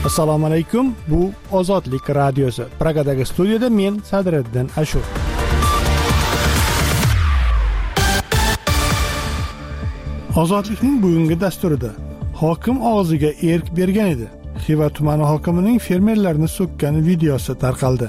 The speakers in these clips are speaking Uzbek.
Assalomu alaykum. Bu Ozodlik radiosi. Pragadagi studiyada men Sadriddin Ashur. Ozodlikning bugungi dasturida hokim og'ziga erk bergan edi. Xiva tumani hokimining fermerlarni so'kkan videosi tarqaldi.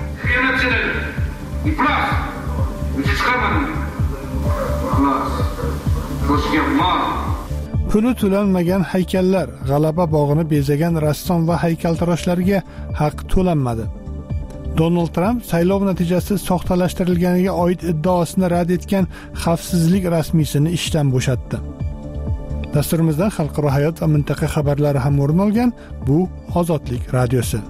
Puli to'lanmagan haykallar, G'alaba bog'ini bezagan rassom va haykaltaroshlarga haq to'lanmadi. Donald Trump saylov natijasi soxtalashtirilganiga oid iddaosini rad etgan xavfsizlik rasmiysini ishdan bo'shatdi. Dasturimizdan xalqaro hayot va mintaqa xabarlari ham o'rin olgan. Bu Ozodlik radiosi.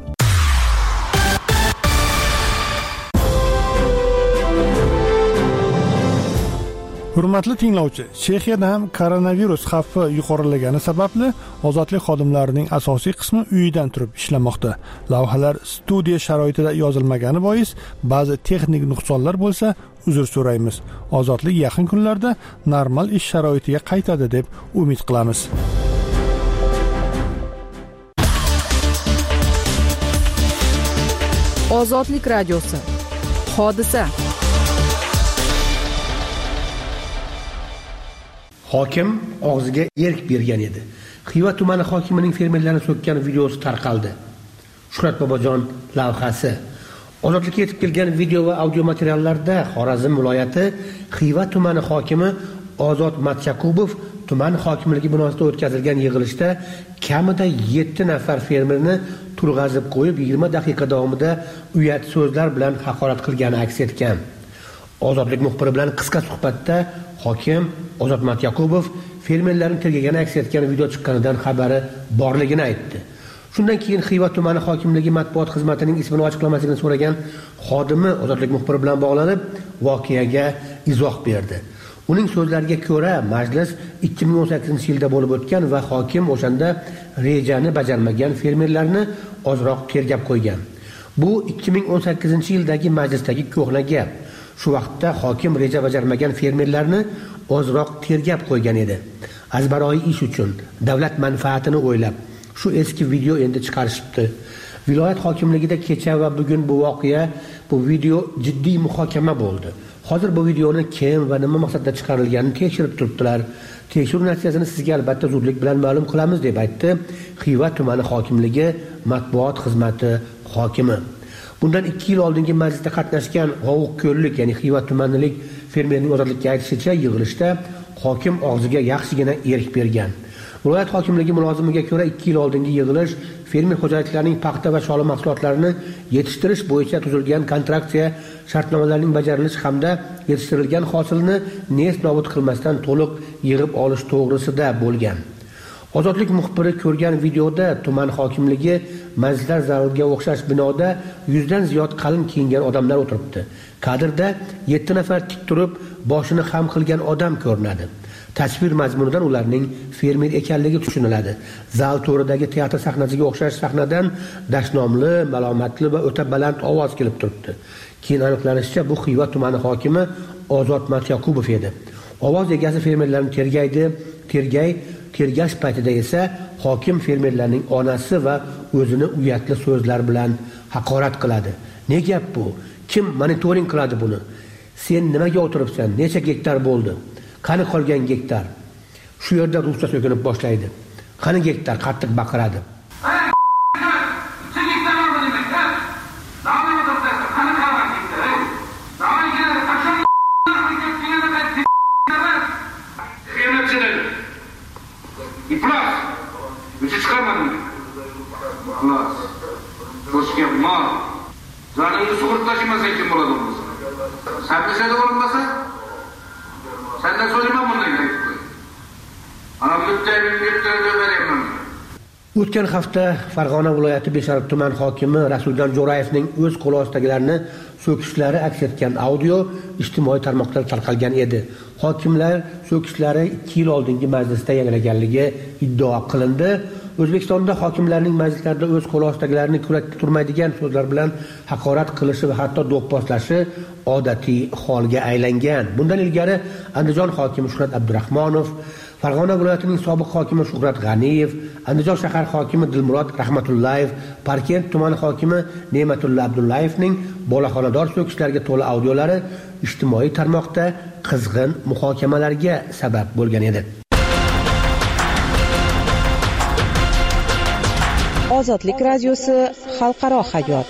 Hurmatli tinglovchi, Chexiyada ham koronavirus xavfi yuqorilagani sababli ozodlik xodimlarining asosiy qismi uyidan turib ishlamoqda. Lavhalar studiya sharoitida yozilmagani bois ba'zi texnik nuqsonlar bo'lsa, uzr so'raymiz. Ozodlik yaqin kunlarda normal ish sharoitiga qaytadi deb umid qilamiz. Ozodlik radiosi. Hodisa. Hokim og'ziga erk bergan edi. Xiva tumani hokimining fermerlarni so'kkan videosi tarqaldi. Shuhrat Bobojon lavhasi. Ozodlikka yetib kelgan video va audio materiallarda Xorazm viloyati Xiva tumani hokimi Ozod Matchakubov tuman hokimligi binosida o'tkazilgan yig'ilishda kamida 7 nafar fermerni turg'azib qo'yib 20 daqiqa davomida uyat so'zlar bilan haqorat qilgani aks etgan. Ozodlik muxbiri bilan qisqa suhbatda hokim Ozod Matchakubov fermerlarning tergagani aks etgan video chiqqanidan xabari borligini aytdi. Shundan keyin Xiva tumani hokimligi matbuot xizmatining ismini ochiqlamasligini so'ragan xodimi Ozodlik muxbiri bilan bog'lanib, voqeaga izoh berdi. Uning so'zlariga ko'ra, majlis 2018-yilda bo'lib o'tgan va hokim o'shanda rejani bajarmagan fermerlarni ozroq tergab qo'ygan. Bu 2018-yildagi majlisdagi ko'hna gap. Shu vaqtda hokim reja bajarmagan fermerlarni ozroq tergab qo'ygan edi. Azbaroyi ish uchun, davlat manfaatini o'ylab, shu eski video endi chiqarishibdi. Viloyat hokimligida kecha va bugun bu video jiddiy muhokama bo'ldi. Hozir bu videoni kim va nima maqsadda chiqarilganini tekshirib turibdilar. Tekshiruv natijasini sizga albatta zudlik bilan ma'lum qilamiz deb aytdi Xiva tumani hokimligi matbuot xizmati hokimi. Bundan 2 yil oldingi majlisda qatnashgan G'ovuqko'llik, ya'ni Xiva tumanilik fermerning ozodlikka aytishicha yig'ilishda hokim og'ziga yaxshigina erk bergan. Viloyat hokimligi mulozimiga ko'ra 2 yil oldingi yig'ilish fermer xo'jaliklarining paxta va shola mahsulotlarini yetishtirish bo'yicha tuzilgan kontraktsiya shartnomalarining bajarilishi hamda yetishtirilgan hosilni nest nobud qilmasdan to'liq yig'ib olish to'g'risida bo'lgan. Ozodlik muxbiri ko'rgan videoda tuman hokimligi majlislar zaliga o'xshash binoda 100 dan ziyod qalin kiyingan odamlar o'tiribdi. Kadrda 7 nafar tik turib, boshini xam qilgan odam ko'rinadi. Tasvir mazmunidan ularning fermer ekanligi tushuniladi. Zal to'ridagi teatr sahnasiga o'xshash sahnadan dashnomli, malomatli va o'ta baland ovoz kelib turibdi. Keyin aniqlanishicha, bu Xiva tumani hokimi Ozod Matchakubov edi. Ovoz egasi fermerlarni tergash paytida esa hokim fermerlarning onasi va o'zini uyatli so'zlar bilan haqorat qiladi. Ne gap bu? Kim monitoring qiladi buni? Sen nimaga o'tiribsan? Necha gektar bo'ldi? Qani qolgan gektar? Shu yerda ruscha so'kinib boshlaydi. Qani gektar? Qattiq baqiradi. Zanını sug'urib tashimasa kim bo'ladi bo'lsa? Sabrisada bo'lmasa, sendan so'rayman bunday gap. Ana bitta beraman. O'tgan hafta Farg'ona viloyati Beshariq tuman hokimi Rasuljon Jo'rayevning o'z qo'li ostidagilarni so'kishlari aks etgan audio ijtimoiy tarmoqlarda tarqalgan edi. Hokimlar so'kishlari 2 yil oldingi majlisda yangraganligi iddao qilindi. O'zbekistonda hokimlarning majlislarda o'z qo'li ostidagilarni kurakka turmaydigan so'zlar bilan haqorat qilishi va hatto do'pposlashi odatiy holga aylangan. Bundan ilgari Andijon hokimi Shuhrat Abdurahmonov Farg'ona viloyatining sobiq hokimi Shuhrat G'aniyev, Andijon shahar hokimi Dilmurod Rahmatullayev, Parkent tumani hokimi Ne'matulla Abdullayevning bolaxonador so'kishlarga to'la audiolari ijtimoiy tarmoqda qizg'in muhokamalarga sabab bo'lgan edi. Ozodlik radiosi xalqaro hayot.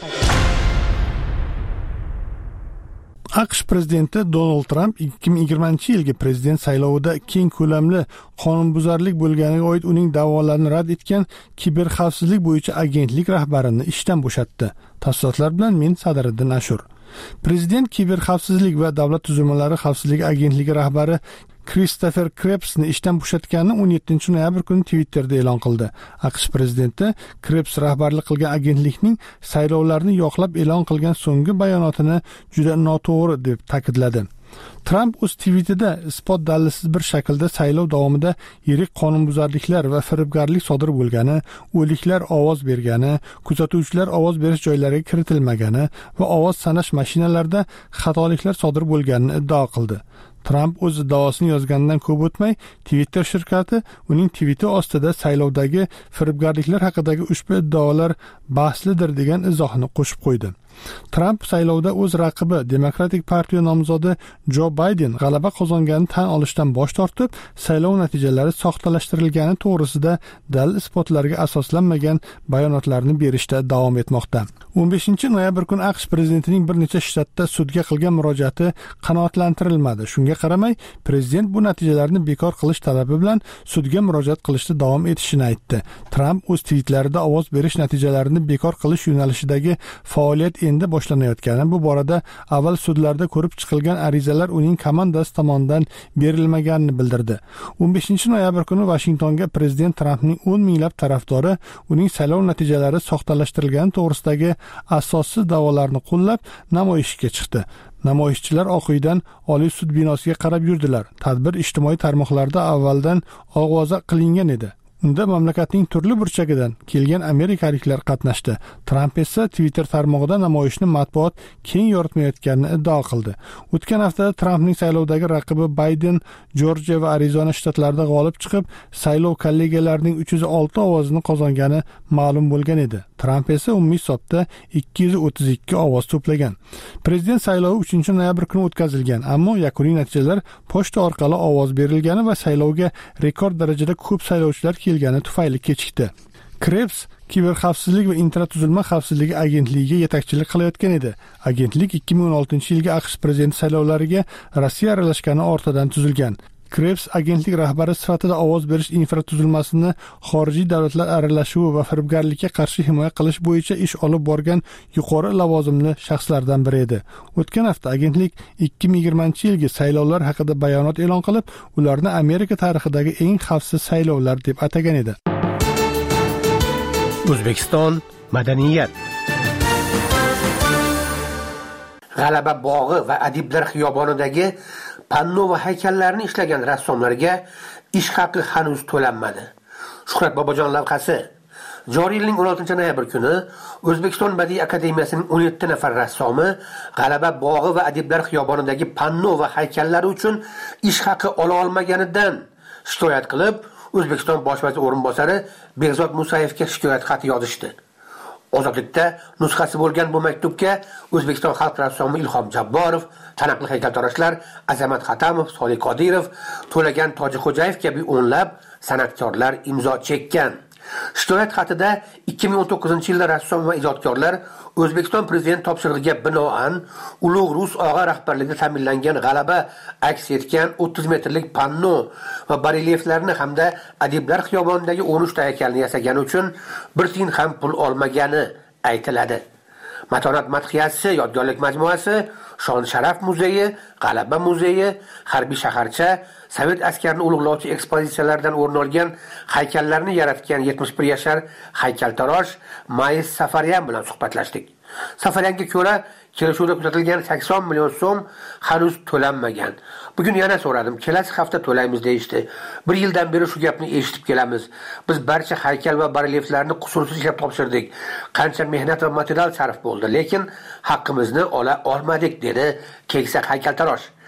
AQSh prezidenti Donald Tramp 2020-yilgi prezident saylovida keng ko'lamli qonunbuzarlik bo'lganiga oid uning da'volarini rad etgan kiberxavfsizlik bo'yicha agentlik rahbarini ishdan bo'shatdi. Tafsilotlar bilan men Sadriddin Ashur. Prezident kiberxavfsizlik va davlat tuzilmalari xavfsizligi agentligi rahbari Christopher Krebsni ishdan bo'shatganini 17-noyabr kuni Twitterda e'lon qildi. AQSh prezidenti Krebs rahbarlik qilgan agentlikning saylovlarni yoqlab e'lon qilgan so'nggi bayonotini juda noto'g'ri deb ta'kidladi. Tramp o'z tweetida isbot dalilsiz bir shaklda saylov davomida yirik qonunbuzarliklar va firibgarlik sodir bo'lgani, o'liklar ovoz bergani, kuzatuvchilar ovoz berish joylariga kiritilmagani va ovoz sanash mashinalarida xatoliklar sodir bo'lganini iddao qildi. Tramp o'z iddaosini yozganidan ko'p o'tmay, Twitter shirkati uning tviti ostida saylovdagi firibgarliklar haqidagi ushbu iddaolar bahslidir degan izohni qo'shib qo'ydi. Tramp saylovda o'z raqibi Demokratik partiya nomzodi Jo Bayden g'alaba qozonganini tan olishdan bosh tortib, saylov natijalari soxtalashtirilgani to'g'risida dalil isbotlarga asoslanmagan bayonotlarni berishda davom etmoqda. 15-noyabr kuni AQSh prezidentining bir necha shtatda sudga qilgan murojaati qanoatlantirilmadi. Shunga qaramay, prezident bu natijalarni bekor qilish talabi bilan sudga murojaat qilishda davom etishini aytdi. Tramp o'z tweetlarida ovoz berish natijalarini bekor qilish yo'nalishidagi faoliyat endi boshlanayotgani, bu borada avval sudlarda ko'rib chiqilgan arizalar uning komandasi tomonidan berilmaganini bildirdi. 15-noyabr kuni Vashingtonga prezident Trampning 10 minglab tarafdori uning saylov natijalari soxtalashtirilgani to'g'risidagi asossiz da'volarni qo'llab namoyishga chiqdi. Namoyishchilar Oq uydan Oliy sud binosiga qarab yurdilar. Tadbir ijtimoiy tarmoqlarda avvaldan ovoza qilingan edi. Unda mamlakatning turli burchagidan kelgan amerikaliklar qatnashdi. Tramp esa Twitter tarmog'ida namoyishni matbuot keng yoritmayotganini iddao qildi. O'tgan haftada Trampning saylovdagi raqibi Bayden Jorjiya va Arizona shtatlarida g'olib chiqib, saylov kollegiyalarining 306 ovozini qozongani ma'lum bo'lgan edi. Tramp esa umumiy hisobda 232 ovoz to'plagan. Prezident saylovi 3-noyabr kuni o'tkazilgan, ammo yakuniy natijalar pochta orqali ovoz berilgani va saylovga rekord darajada ko'p saylovchilar kelgani tufayli kechikdi. Krebs kiberxavfsizlik va infratuzilma xavfsizligi agentligiga yetakchilik qilayotgan edi. Agentlik 2016-yilgi AQSh prezidenti saylovlariga Rossiya aralashgani ortidan tuzilgan. Krebs agentlik rahbari sifatida ovoz berish infratuzilmasini xorijiy davlatlar aralashuvi va firibgarlikka qarshi himoya qilish bo'yicha ish olib borgan yuqori lavozimli shaxslardan biri edi. O'tgan hafta agentlik 2020-yilgi saylovlar haqida bayonot e'lon qilib, ularni Amerika tarixidagi eng xavfsiz saylovlar deb atagan edi. O'zbekiston madaniyat. G'alaba bog'i va Adiblar xiyobonidagi panno va haykallarni ishlagan rassomlarga ish haqi hanuz to'lanmadi. Shuhrat Bobojon lavhasi. Joriy yilning 16-noyabr kuni O'zbekiston Badiiy akademiyasining 17 nafar rassomi G'alaba bog'i va Adiblar xiyobonidagi panno va haykallari uchun ish haqi ola olmaganidan shikoyat qilib, O'zbekiston bosh vazir o'rinbosari Behzod Musayevga shikoyat xati yozishdi. Ozodlikda nusxasi bo'lgan bu maktubga O'zbekiston xalq rassomi Ilhom Jabborov, taniqli haykaltaroshlar Azamat Xatamov, Solih Qodirov, To'lagan Tojixo'jayev kabi o'nlab san'atkorlar imzo chekkan. Shikoyat xatida 2019-yilda rassom va ijodkorlar O'zbekiston prezident topshirig'iga binoan ulug' rus og'a rahbarligida ta'minlangan g'alaba aks etgan 30 metrlik panno va barelyeflarni hamda Adiblar xiyobonidagi 13 ta haykalni yasagani uchun bir tiyin ham pul olmagani aytiladi. Matonat madhiyasi yodgorlik majmuasi, Shon Sharaf muzeyi, G'alaba muzeyi, Harbiy shaharcha, Sovet askarini ulug'lovchi ekspozitsiyalardan o'rin olgan haykallarni yaratgan 71 yashar haykaltarosh Mayis Safaryan bilan suhbatlashdik. Safaryanga ko'ra, kelishuvda kuzatilgan 80 million so'm hanuz to'lanmagan. Bugun yana so'radim, kelasi hafta to'laymiz deyishdi. Bir yildan beri shu gapni eshitib kelamiz. Biz barcha haykal va barelyeflarni qusursiz ishlab topshirdik. Qancha mehnat va material sarf bo'ldi, lekin haqqimizni ola olmadik, dedi keksa haykaltarosh.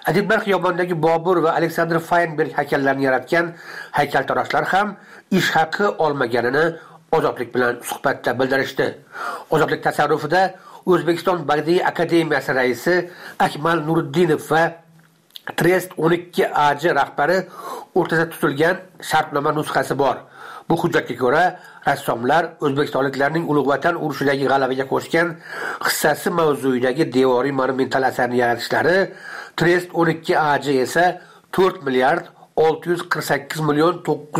Adiblar xiyobonidagi Bobur va Aleksandr Feinberg haykallarini yaratgan haykaltaroshlar ham ish haqi olmaganini Ozodlik bilan suhbatda bildirishdi. Ozodlik tasarrufida O'zbekiston Badiiy akademiyasi raisi Akmal Nuriddinov va Trest 12AJ rahbari o'rtasida tutilgan shartnoma nusxasi bor. Bu hujjatga ko'ra, rassomlar O'zbekistonliklarning Ulug' Vatan urushidagi g'alabaga qo'shgan hissasi mavzuidagi devoriy monumental asarni yaratishlari, Trest 12AJ esa 4 milliard 648 million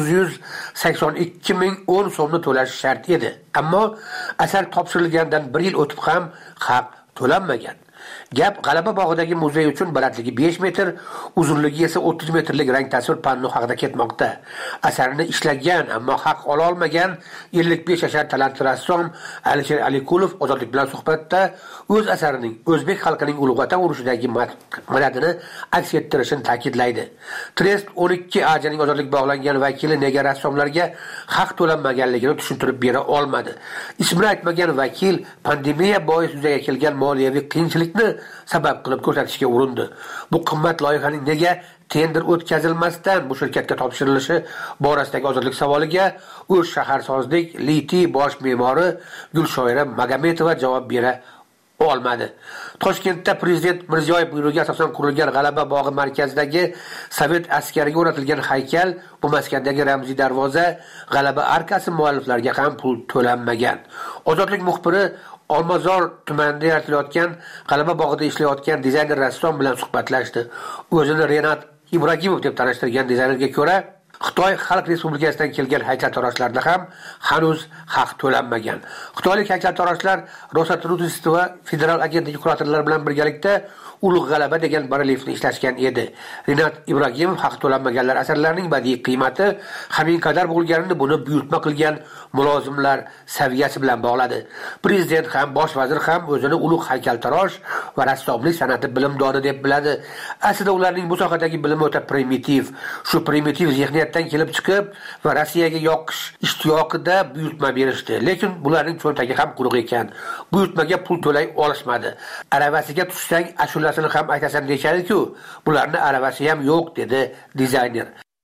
982 ming 10 so'mni to'lashi shart edi. Ammo asar topshirilgandan 1 yil o'tib ham haq to'lanmagan. Gap G'alaba bog'idagi muzey uchun balandligi 5 metr, uzunligi esa 30 metrlik rang tasvir panno haqida ketmoqda. Asarini ishlagan, ammo haq ola olmagan 55 yashar talantli rassom Alisher Alikulov Ozodlik bilan suhbatda o'z asarining o'zbek xalqining Ulug' Vatan urushidagi madadini aks ettirishini ta'kidlaydi. Trest 12AJning Ozodlik bog'langan vakili nega rassomlarga haq to'lanmaganligini tushuntirib bera olmadi. Ismini aytmagan vakil pandemiya bois yuzaga kelgan moliyaviy qiyinchilikni sabab qilib ko'rsatishga urindi. Bu qimmat loyihaning nega tender o'tkazilmasdan bu shirkatga topshirilishi borasidagi Ozodlik savoliga o'z shaharsozlik litiy bosh me'mori Gulshoira Magametova javob bera olmadi. Toshkentda prezident Mirziyoyev buyrug'iga asosan qurilgan G'alaba bog'i markazidagi sovet askariga o'rnatilgan haykal, bu maskandagi ramziy darvoza, G'alaba arkasi mualliflariga ham pul to'lanmagan. Ozodlik muxbiri Olmazor tumanida yaratilayotgan G'alaba bog'ida ishlayotgan dizayner rassom bilan suhbatlashdi. O'zini Renat Ibragimov deb tanishtirgan dizaynerga ko'ra, Xitoy Xalq Respublikasidan kelgan haykaltaroshlarda ham hanuz haq to'lanmagan. Xitoylik haykaltaroshlar Rosatrudist va federal agentligi kuratorlari bilan birgalikda Ulug' G'alaba degan barelifni ishlashgan edi. Renat Ibragimov haq to'lanmaganlar asarlarining badiiy qiymati hamin qadar bo'lganini buni buyurtma qilgan mulozimlar saviyasi bilan bog'ladi. Prezident ham, bosh vazir ham o'zini ulug' haykaltarosh va rassomlik san'ati bilimdoni deb biladi. Aslida ularning bu sohadagi bilimi o'ta primitiv. Shu primitiv zihniyatdan kelib chiqib va Rossiyaga yoqish ishtiyoqida buyurtma berishdi. Lekin bularning cho'ntagi ham quruq ekan. Buyurtmaga pul to'lay olishmadi. Aravasiga tushsang ashulasini ham aytasan deyishadi-ku, bularni aravasi ham yo'q, dedi dizayner.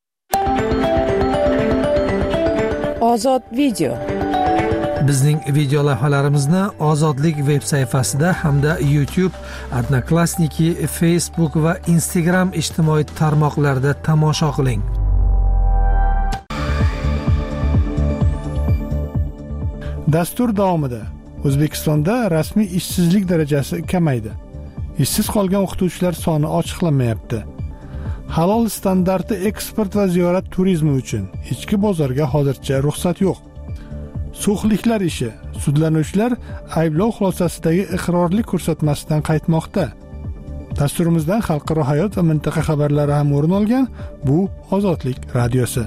Ozod video. Bizning video lavhalarimizni Ozodlik veb sayfasida hamda YouTube, Odnoklassniki, Facebook va Instagram ijtimoiy tarmoqlarida tomosha qiling. Dastur davomida O'zbekistonda rasmiy ishsizlik darajasi kamaydi. Ishsiz qolgan o'qituvchilar soni ochiqlanmayapti. Halol standarti eksport va ziyorat turizmi uchun ichki bozorga hozircha ruxsat yo'q. Sug'liqlar ishi. Sudlanuvchilar ayblov xulosasidagi iqrorlik ko'rsatmasidan qaytmoqda. Dasturimizdan xalqaro hayot va mintaqa xabarlari ham o'rin olgan. Bu Ozodlik radiosi.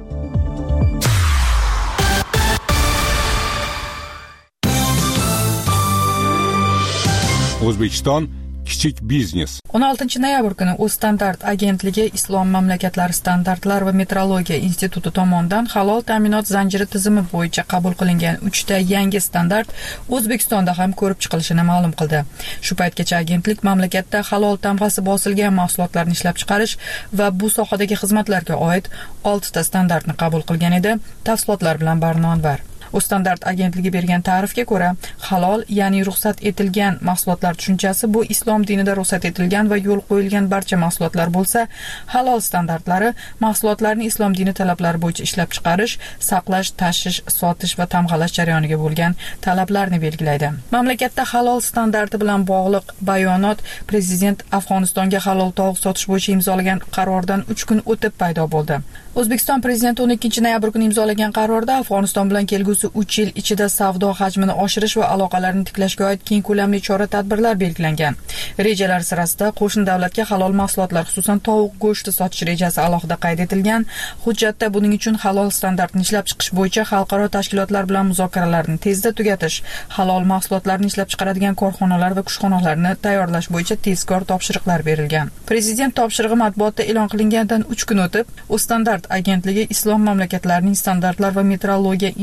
O'zbekiston kichik biznes. 16 noyabr kuni O'zstandart agentligi Islom mamlakatlari standartlar va metrologiya instituti tomonidan halol ta'minot zanjiri tizimi bo'yicha qabul qilingan 3 ta yangi standart O'zbekistonda ham ko'rib chiqilishini ma'lum qildi. Shu paytgacha agentlik mamlakatda halol tamg'asi bosilgan mahsulotlarni ishlab chiqarish va bu sohadagi xizmatlarga oid 6 ta standartni qabul qilgan edi. Tafsilotlar bilan Barnonvar. O'zstandart agentligi bergan ta'rifga ko'ra, halol, ya'ni ruxsat etilgan mahsulotlar tushunchasi bu islom dinida ruxsat etilgan va yo'l qo'yilgan barcha mahsulotlar bo'lsa, halol standartlari mahsulotlarni islom dini talablari bo'yicha ishlab chiqarish, saqlash, tashish, sotish va tamg'alash jarayoniga bo'lgan talablarni belgilaydi. Mamlakatda halol standarti bilan bog'liq bayonot prezident Afg'onistonga halol tovuq sotish bo'yicha imzolagan qarordan 3 kun o'tib paydo bo'ldi. O'zbekiston prezidenti 12 noyabr kuni imzolagan qarorda Afg'oniston bilan kelgusi 3 yil ichida savdo hajmini oshirish va aloqalarni tiklashga oid keng ko'lamli chora-tadbirlar belgilangan. Rejalar sirasida qo'shni davlatga halol mahsulotlar, xususan tovuq go'shti sotish rejasi alohida qayd etilgan. Hujjatda buning uchun halol standartini ishlab chiqish bo'yicha xalqaro tashkilotlar bilan muzokaralarni tezda tugatish, halol mahsulotlarni ishlab chiqaradigan korxonalar va kushxonalarni tayyorlash bo'yicha tezkor topshiriqlar berilgan. Prezident topshirig'i matbuotda e'lon qilingandan 3 kun o'tib, O'zstandart agentligi Islom mamlakatlarining standartlar va metrologiya instituti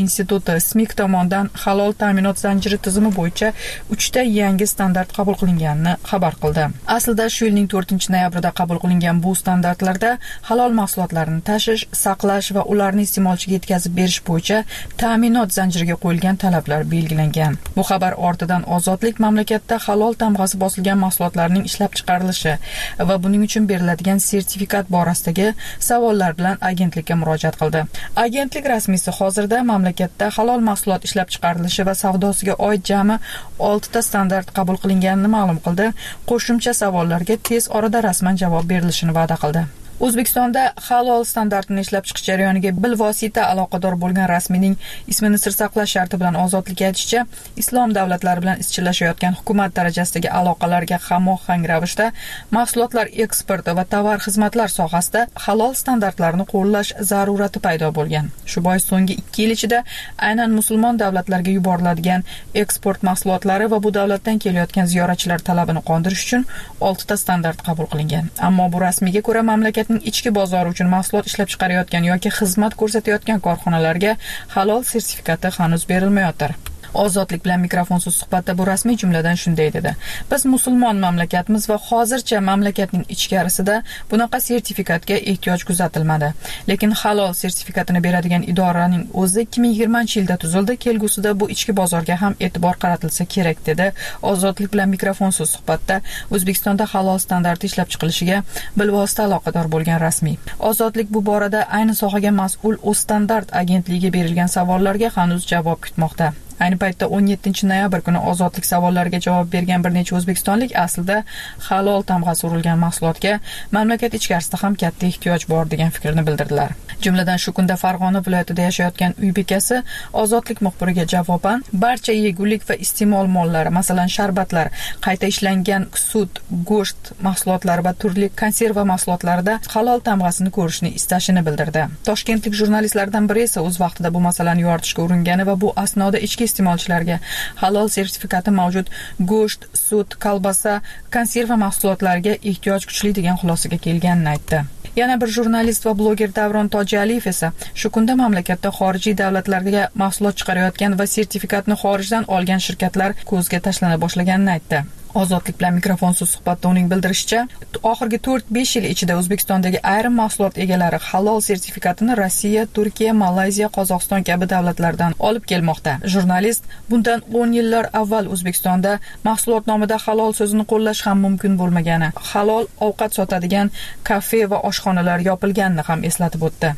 instituti SMIK tomonidan halol ta'minot zanjiri tizimi bo'yicha 3 ta yangi standart qabul qilinganini xabar qildi. Aslida shu yilning 4-noyabrida qabul qilingan bu standartlarda halol mahsulotlarni tashish, saqlash va ularni iste'molchiga yetkazib berish bo'yicha ta'minot zanjiriga qo'yilgan talablar belgilangan. Bu xabar ortidan Ozodlik mamlakatda halol tamg'asi bosilgan mahsulotlarning ishlab chiqarilishi va buning uchun beriladigan sertifikat borasidagi savollar bilan agentlikka murojaat qildi. Agentlik rasmiysi hozirda mamlakatda halol mahsulot ishlab chiqarilishi va savdosiga oid jami 6 ta standart qabul qilinganini ma'lum qildi. Qo'shimcha savollarga tez orada rasman javob berilishini va'da qildi. O'zbekistonda halol standartini ishlab chiqish jarayoniga bilvosita aloqador bo'lgan rasmiyning ismini sir saqlash sharti bilan Ozodlik aytishicha, islom davlatlari bilan izchillashayotgan hukumat darajasidagi aloqalarga hamohang ravishda mahsulotlar eksporti va tovar xizmatlar sohasida halol standartlarni qo'llash zarurati paydo bo'lgan. Shu bois so'nggi 2 yil ichida aynan musulmon davlatlarga yuboriladigan eksport mahsulotlari va bu davlatdan kelayotgan ziyoratchilar talabini qondirish uchun 6 ta standart qabul qilingan. Ammo bu rasmiyga ko'ra mamlakat ichki bozori uchun mahsulot ishlab chiqarayotgan yoki xizmat ko'rsatayotgan korxonalarga halol sertifikati hanuz berilmayotir. Ozodlik bilan mikrofonsiz suhbatda bu rasmiy jumladan shunday dedi: Biz musulmon mamlakatmiz va hozircha mamlakatning ichkarisida bunaqa sertifikatga ehtiyoj kuzatilmadi. Lekin halol sertifikatini beradigan idoraning o'zi 2020-yilda tuzildi. Kelgusida bu ichki bozorga ham e'tibor qaratilsa kerak dedi. Ozodlik bilan mikrofonsiz suhbatda O'zbekistonda halol standarti ishlab chiqilishiga bilvosita aloqador bo'lgan rasmiy. Ozodlik bu borada ayni sohaga mas'ul O'zstandart agentligiga berilgan savollarga hanuz javob kutmoqda. Ayni paytda 17-noyabr kuni Ozodlik savollariga javob bergan bir necha o'zbekistonlik aslida halol tamg'asi urilgan mahsulotga mamlakat ichkarisida ham katta ehtiyoj bor degan fikrni bildirdilar. Jumladan shu kunda Farg'ona viloyatida yashayotgan uy bekasi Ozodlik muxbiriga javoban barcha yegulik va iste'mol mollari, masalan sharbatlar, qayta ishlangan sut, go'sht mahsulotlari va turli konserva mahsulotlarida halol tamg'asini ko'rishni istashini bildirdi. Toshkentlik jurnalistlardan biri esa o'z vaqtida bu masalani yoritishga uringani va bu asnoda ichki iste'molchilarga halol sertifikati mavjud go'sht, sut, kolbasa, konserva mahsulotlariga ehtiyoj kuchli degan xulosaga kelganini aytdi. Yana bir jurnalist va bloger Davron Tojaliyev esa shu kunda mamlakatda xorijiy davlatlarga mahsulot chiqarayotgan va sertifikatni xorijdan olgan shirkatlar ko'zga tashlana boshlaganini aytdi. Ozodlik bilan mikrofonsiz suhbatda uning bildirishicha, oxirgi 4-5 yil ichida O'zbekistondagi ayrim mahsulot egalari halol sertifikatini Rossiya, Turkiya, Malayziya, Qozog'iston kabi davlatlardan olib kelmoqda. Jurnalist bundan 10 yillar avval O'zbekistonda mahsulot nomida halol so'zini qo'llash ham mumkin bo'lmagani, halol ovqat sotadigan kafe va oshxonalar yopilganini ham eslatib o'tdi.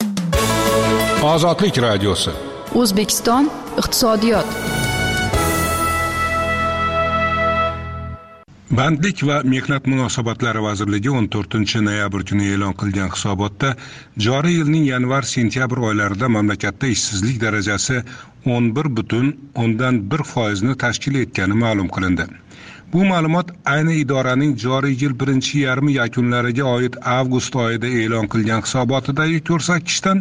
Ozodlik radiosi. O'zbekiston iqtisodiyot. Bandlik va mehnat munosabatlari vazirligi 14-noyabr kuni e'lon qilgan hisobotda joriy yilning yanvar-sentyabr oylarida mamlakatda ishsizlik darajasi 11,1% ni tashkil etgani ma'lum qilindi. Bu ma'lumot ayni idoraning joriy yil birinchi yarmi yakunlariga oid avgust oyida e'lon qilgan hisobotidagi ko'rsatkichdan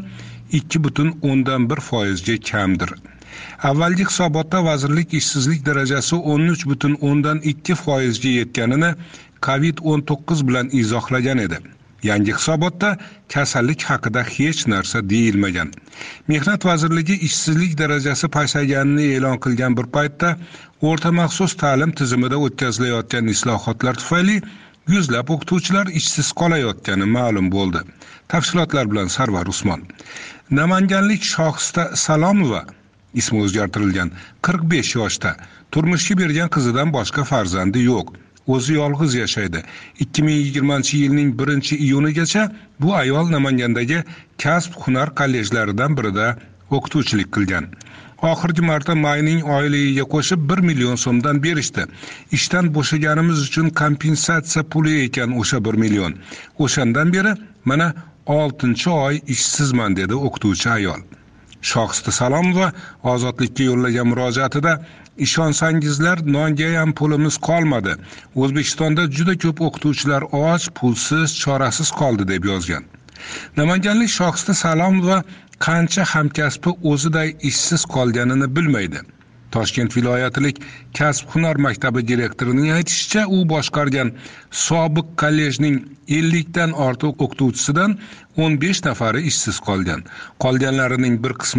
2,1% ga kamdir. Avvalgi hisobotda vazirlik ishsizlik darajasi 13,2% ga yetganini COVID-19 bilan izohlagan edi. Yangi hisobotda kasallik haqida hech narsa deyilmagan. Mehnat vazirligi ishsizlik darajasi pasayganini e'lon qilgan bir paytda o'rta maxsus ta'lim tizimida o'tkazilayotgan islohotlar tufayli yuzlab o'qituvchilar ishsiz qolayotgani ma'lum bo'ldi. Tafsilotlar bilan Sarvar Usmon. Namanganlik Shohista Salomova ismi o'zgartirilgan 45 yoshda turmushga bergan qizidan boshqa farzandi yo'q. O'zi yolg'iz yashaydi. 2020-yilning 1-iyunigacha bu ayol Namangandagi kasb-hunar kollejlaridan birida o'qituvchilik qilgan. Oxirgi marta mayning oyligiga qo'shib 1 million so'mdan berishdi. Ishdan bo'shaganimiz uchun kompensatsiya puli ekan o'sha 1 million. O'shandan beri mana 6-oy ishsizman dedi o'qituvchi ayol. Shohista Salomova Ozodlikka yo'llagan murojaatida ishonsangizlar nonga ham pulimiz qolmadi. O'zbekistonda juda ko'p o'qituvchilar och, pulsiz, chorasiz qoldi deb yozgan. Namanganlik Shohista Salomova qancha hamkasbi o'ziday ishsiz qolganini bilmaydi. Toshkent viloyatilik kasb-hunar maktabi direktorining aytishicha, u boshqargan sobiq kollejning 50 dan ortiq o'qituvchisidan 15 nafari ishsiz qolgan. Qolganlarining bir qismi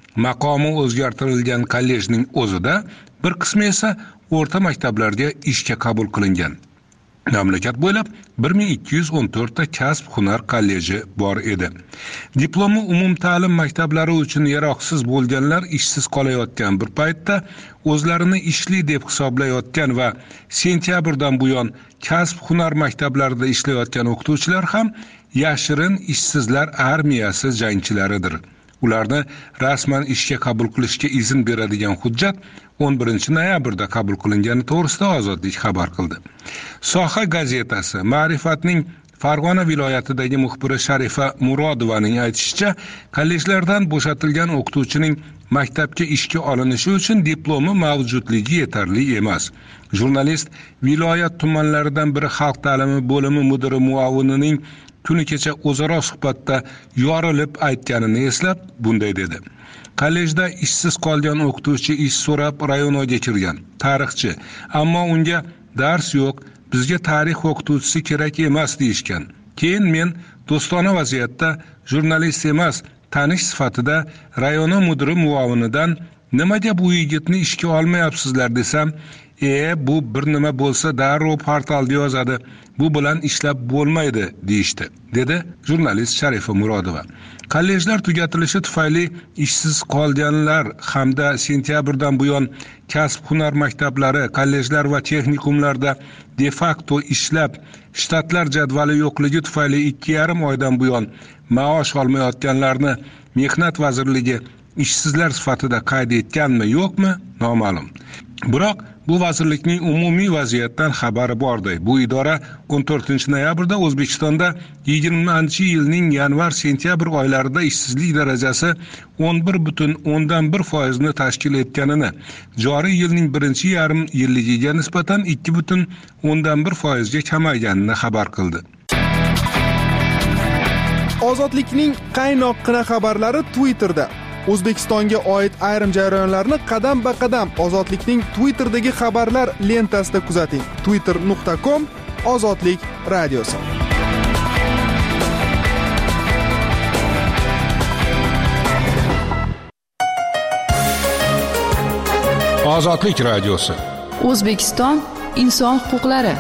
maqomi o'zgartirilgan kollejning o'zida, bir qismi esa o'rta maktablarga ishga qabul qilingan. Mamlakat bo'ylab 1214 ta kasb-hunar kolleji bor edi. Diplomi umumta'lim maktablari uchun yaroqsiz bo'lganlar ishsiz qolayotgan bir paytda o'zlarini ishli deb hisoblayotgan va sentyabrdan buyon kasb-hunar maktablarida ishlayotgan o'qituvchilar ham yashirin ishsizlar armiyasi jangchilaridir. Ularni rasman ishga qabul qilishga izn beradigan hujjat 11 noyabrda qabul qilingani to'g'risida Ozodlik xabar qildi. Soha gazetasi Ma'rifatning Farg'ona viloyatidagi muxbiri Sharifa Murodovaning aytishicha, kollejlardan bo'shatilgan o'qituvchining maktabga ishga olinishi uchun diplomi mavjudligi yetarli emas. Jurnalist viloyat tumanlaridan biri xalq ta'limi bo'limi mudiri muavinining kuni kecha o'zaro suhbatda yorilib aytganini eslab bunday dedi. Kollejda ishsiz qolgan o'qituvchi ish so'rab rayonga kirgan. Tarixchi, ammo unga dars yo'q, bizga tarix o'qituvchisi kerak emas deyishgan. Keyin men do'stona vaziyatda jurnalist emas, tanish sifatida rayona mudiri muavinidan nimaga bu yigitni ishga olmayapsizlar desam, bu bir nima bo'lsa darrov portalda yozadi. Bu bilan ishlab bo'lmaydi deyishdi, dedi jurnalist Sharifa Murodova. Kollejlar tugatilishi tufayli ishsiz qolganlar hamda sentyabrdan buyon kasb-hunar maktablari, kollejlar va texnikumlarda de facto ishlab, shtatlar jadvali yo'qligi tufayli 2,5 oydan buyon maosh olmayotganlarni Mehnat vazirligi ishsizlar sifatida qayd etganmi, yo'qmi, noma'lum. Biroq bu vazirlikning umumiy vaziyatdan xabari bordi. Bu idora 14 noyabrda O'zbekistonda 20-yilning yanvar-sentyabr oylarida ishsizlik darajasi 11,1% ni tashkil etganini, joriy yilning birinchi yarim yilligiga nisbatan 2,1% ga kamayganini xabar qildi. Ozodlikning qaynoqqina xabarlari Twitterda. O'zbekistonga oid ayrim jarayonlarni qadam-ba-qadam Ozodlikning Twitterdagi xabarlar lentasida kuzating. twitter.com/ozodlik radiosi. Ozodlik radiosi. O'zbekiston inson huquqlari.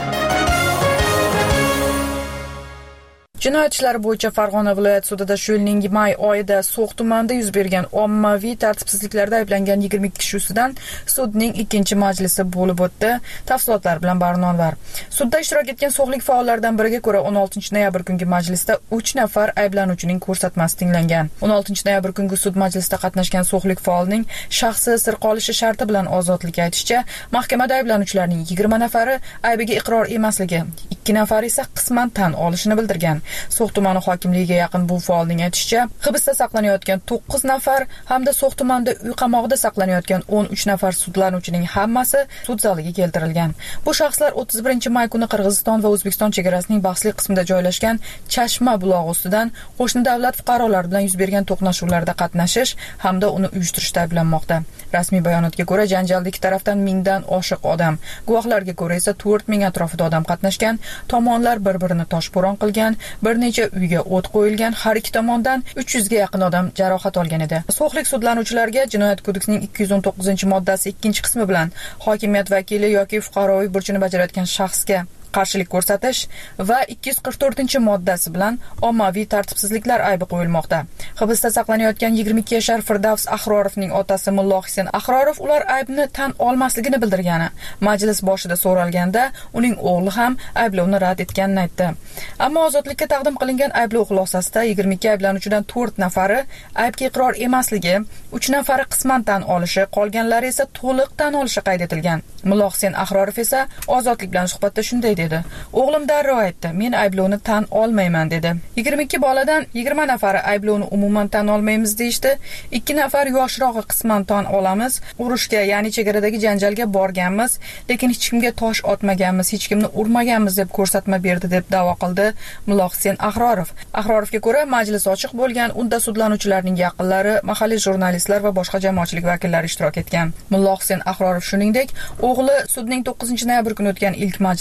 Jinoyat ishlari bo'yicha Farg'ona viloyat sudida shu yilning may oyida So'x tumanida yuz bergan ommaviy tartibsizliklarda ayblangan 22 kishi ustidan sudning 2-chi majlisi bo'lib o'tdi. Tafsilotlar bilan Barnonvar. Sudda ishtirok etgan so'xlik faollaridan biriga ko'ra 16 noyabr kungi majlisda 3 nafar ayblanuvchining ko'rsatmasi tinglangan. 16 noyabr kungi sud majlisida qatnashgan so'xlik faolning shaxsi sir qolishi sharti bilan Ozodlik aytishicha, mahkamada ayblanuvchilarning 20 nafari aybiga iqror emasligi, 2 nafari esa qisman tan olishini bildirgan. So'x tumani hokimligiga yaqin bu faolning aytishicha, hibsda saqlanayotgan 9 nafar hamda So'x tumanida uy qamog'ida saqlanayotgan 13 nafar sudlanuvchining hammasi sud zaliga keltirilgan. Bu shaxslar 31 may kuni Qirg'iziston va O'zbekiston chegarasining bahsli qismida joylashgan Chashma bulog'i ustidan qo'shni davlat fuqarolari bilan yuz bergan to'qnashuvlarda qatnashish hamda uni uyushtirishda ayblanmoqda. Rasmiy bayonotga ko'ra, janjalda ikki tarafdan 1000 dan oshiq odam, guvohlarga ko'ra esa 4000 atrofida odam qatnashgan, tomonlar bir-birini toshbo'ron qilgan, bir necha uyga o't qo'yilgan, har ikki tomondan 300 ga yaqin odam jarohat olgan edi. So'xlik sudlanuvchilarga Jinoyat kodeksining 219-moddasi 2-qismi bilan hokimiyat vakili yoki fuqaroviy burchini bajarayotgan shaxsga qarshilik ko'rsatish va 244-moddasi bilan ommaviy tartibsizliklar aybi qo'yilmoqda. Hibsda saqlanayotgan 22 yashar Firdavs Ahrorovning otasi Mullo Hussein Ahrorov ular aybni tan olmasligini bildirgani. Majlis boshida so'ralganda uning o'g'li ham ayblovni rad etganini aytdi. Ammo Ozodlikka taqdim qilingan ayblov xulosasida 22 ayblanuvchidan 4 nafari aybga iqror emasligi, 3 nafari qisman tan olishi, qolganlari esa to'liq tan olishi qayd etilgan. Mullo Hussein Ahrorov esa Ozodlik bilan suhbatda shunday dedi. O'g'lim darrov aytdi, men ayblovni tan olmayman dedi. 22 boladan 20 nafari ayblovni umuman tan olmaymiz deyishdi. 2 nafar yoshrog'i qisman tan olamiz. Urushga, ya'ni chegaradagi janjalga borganmiz, lekin hech kimga tosh otmaganmiz, hech kimni urmaganmiz deb ko'rsatma berdi deb da'vo qildi Mullo Hussein Ahrorov. Ahrorovga ko'ra, majlis ochiq bo'lgan, unda sudlanuvchilarning yaqinlari, mahalliy jurnalistlar va boshqa jamoatchilik vakillari ishtirok etgan. Mullo Hussein Ahrorov shuningdek, o'g'li sudning 9 noyabr kuni o'tgan ilk majlisida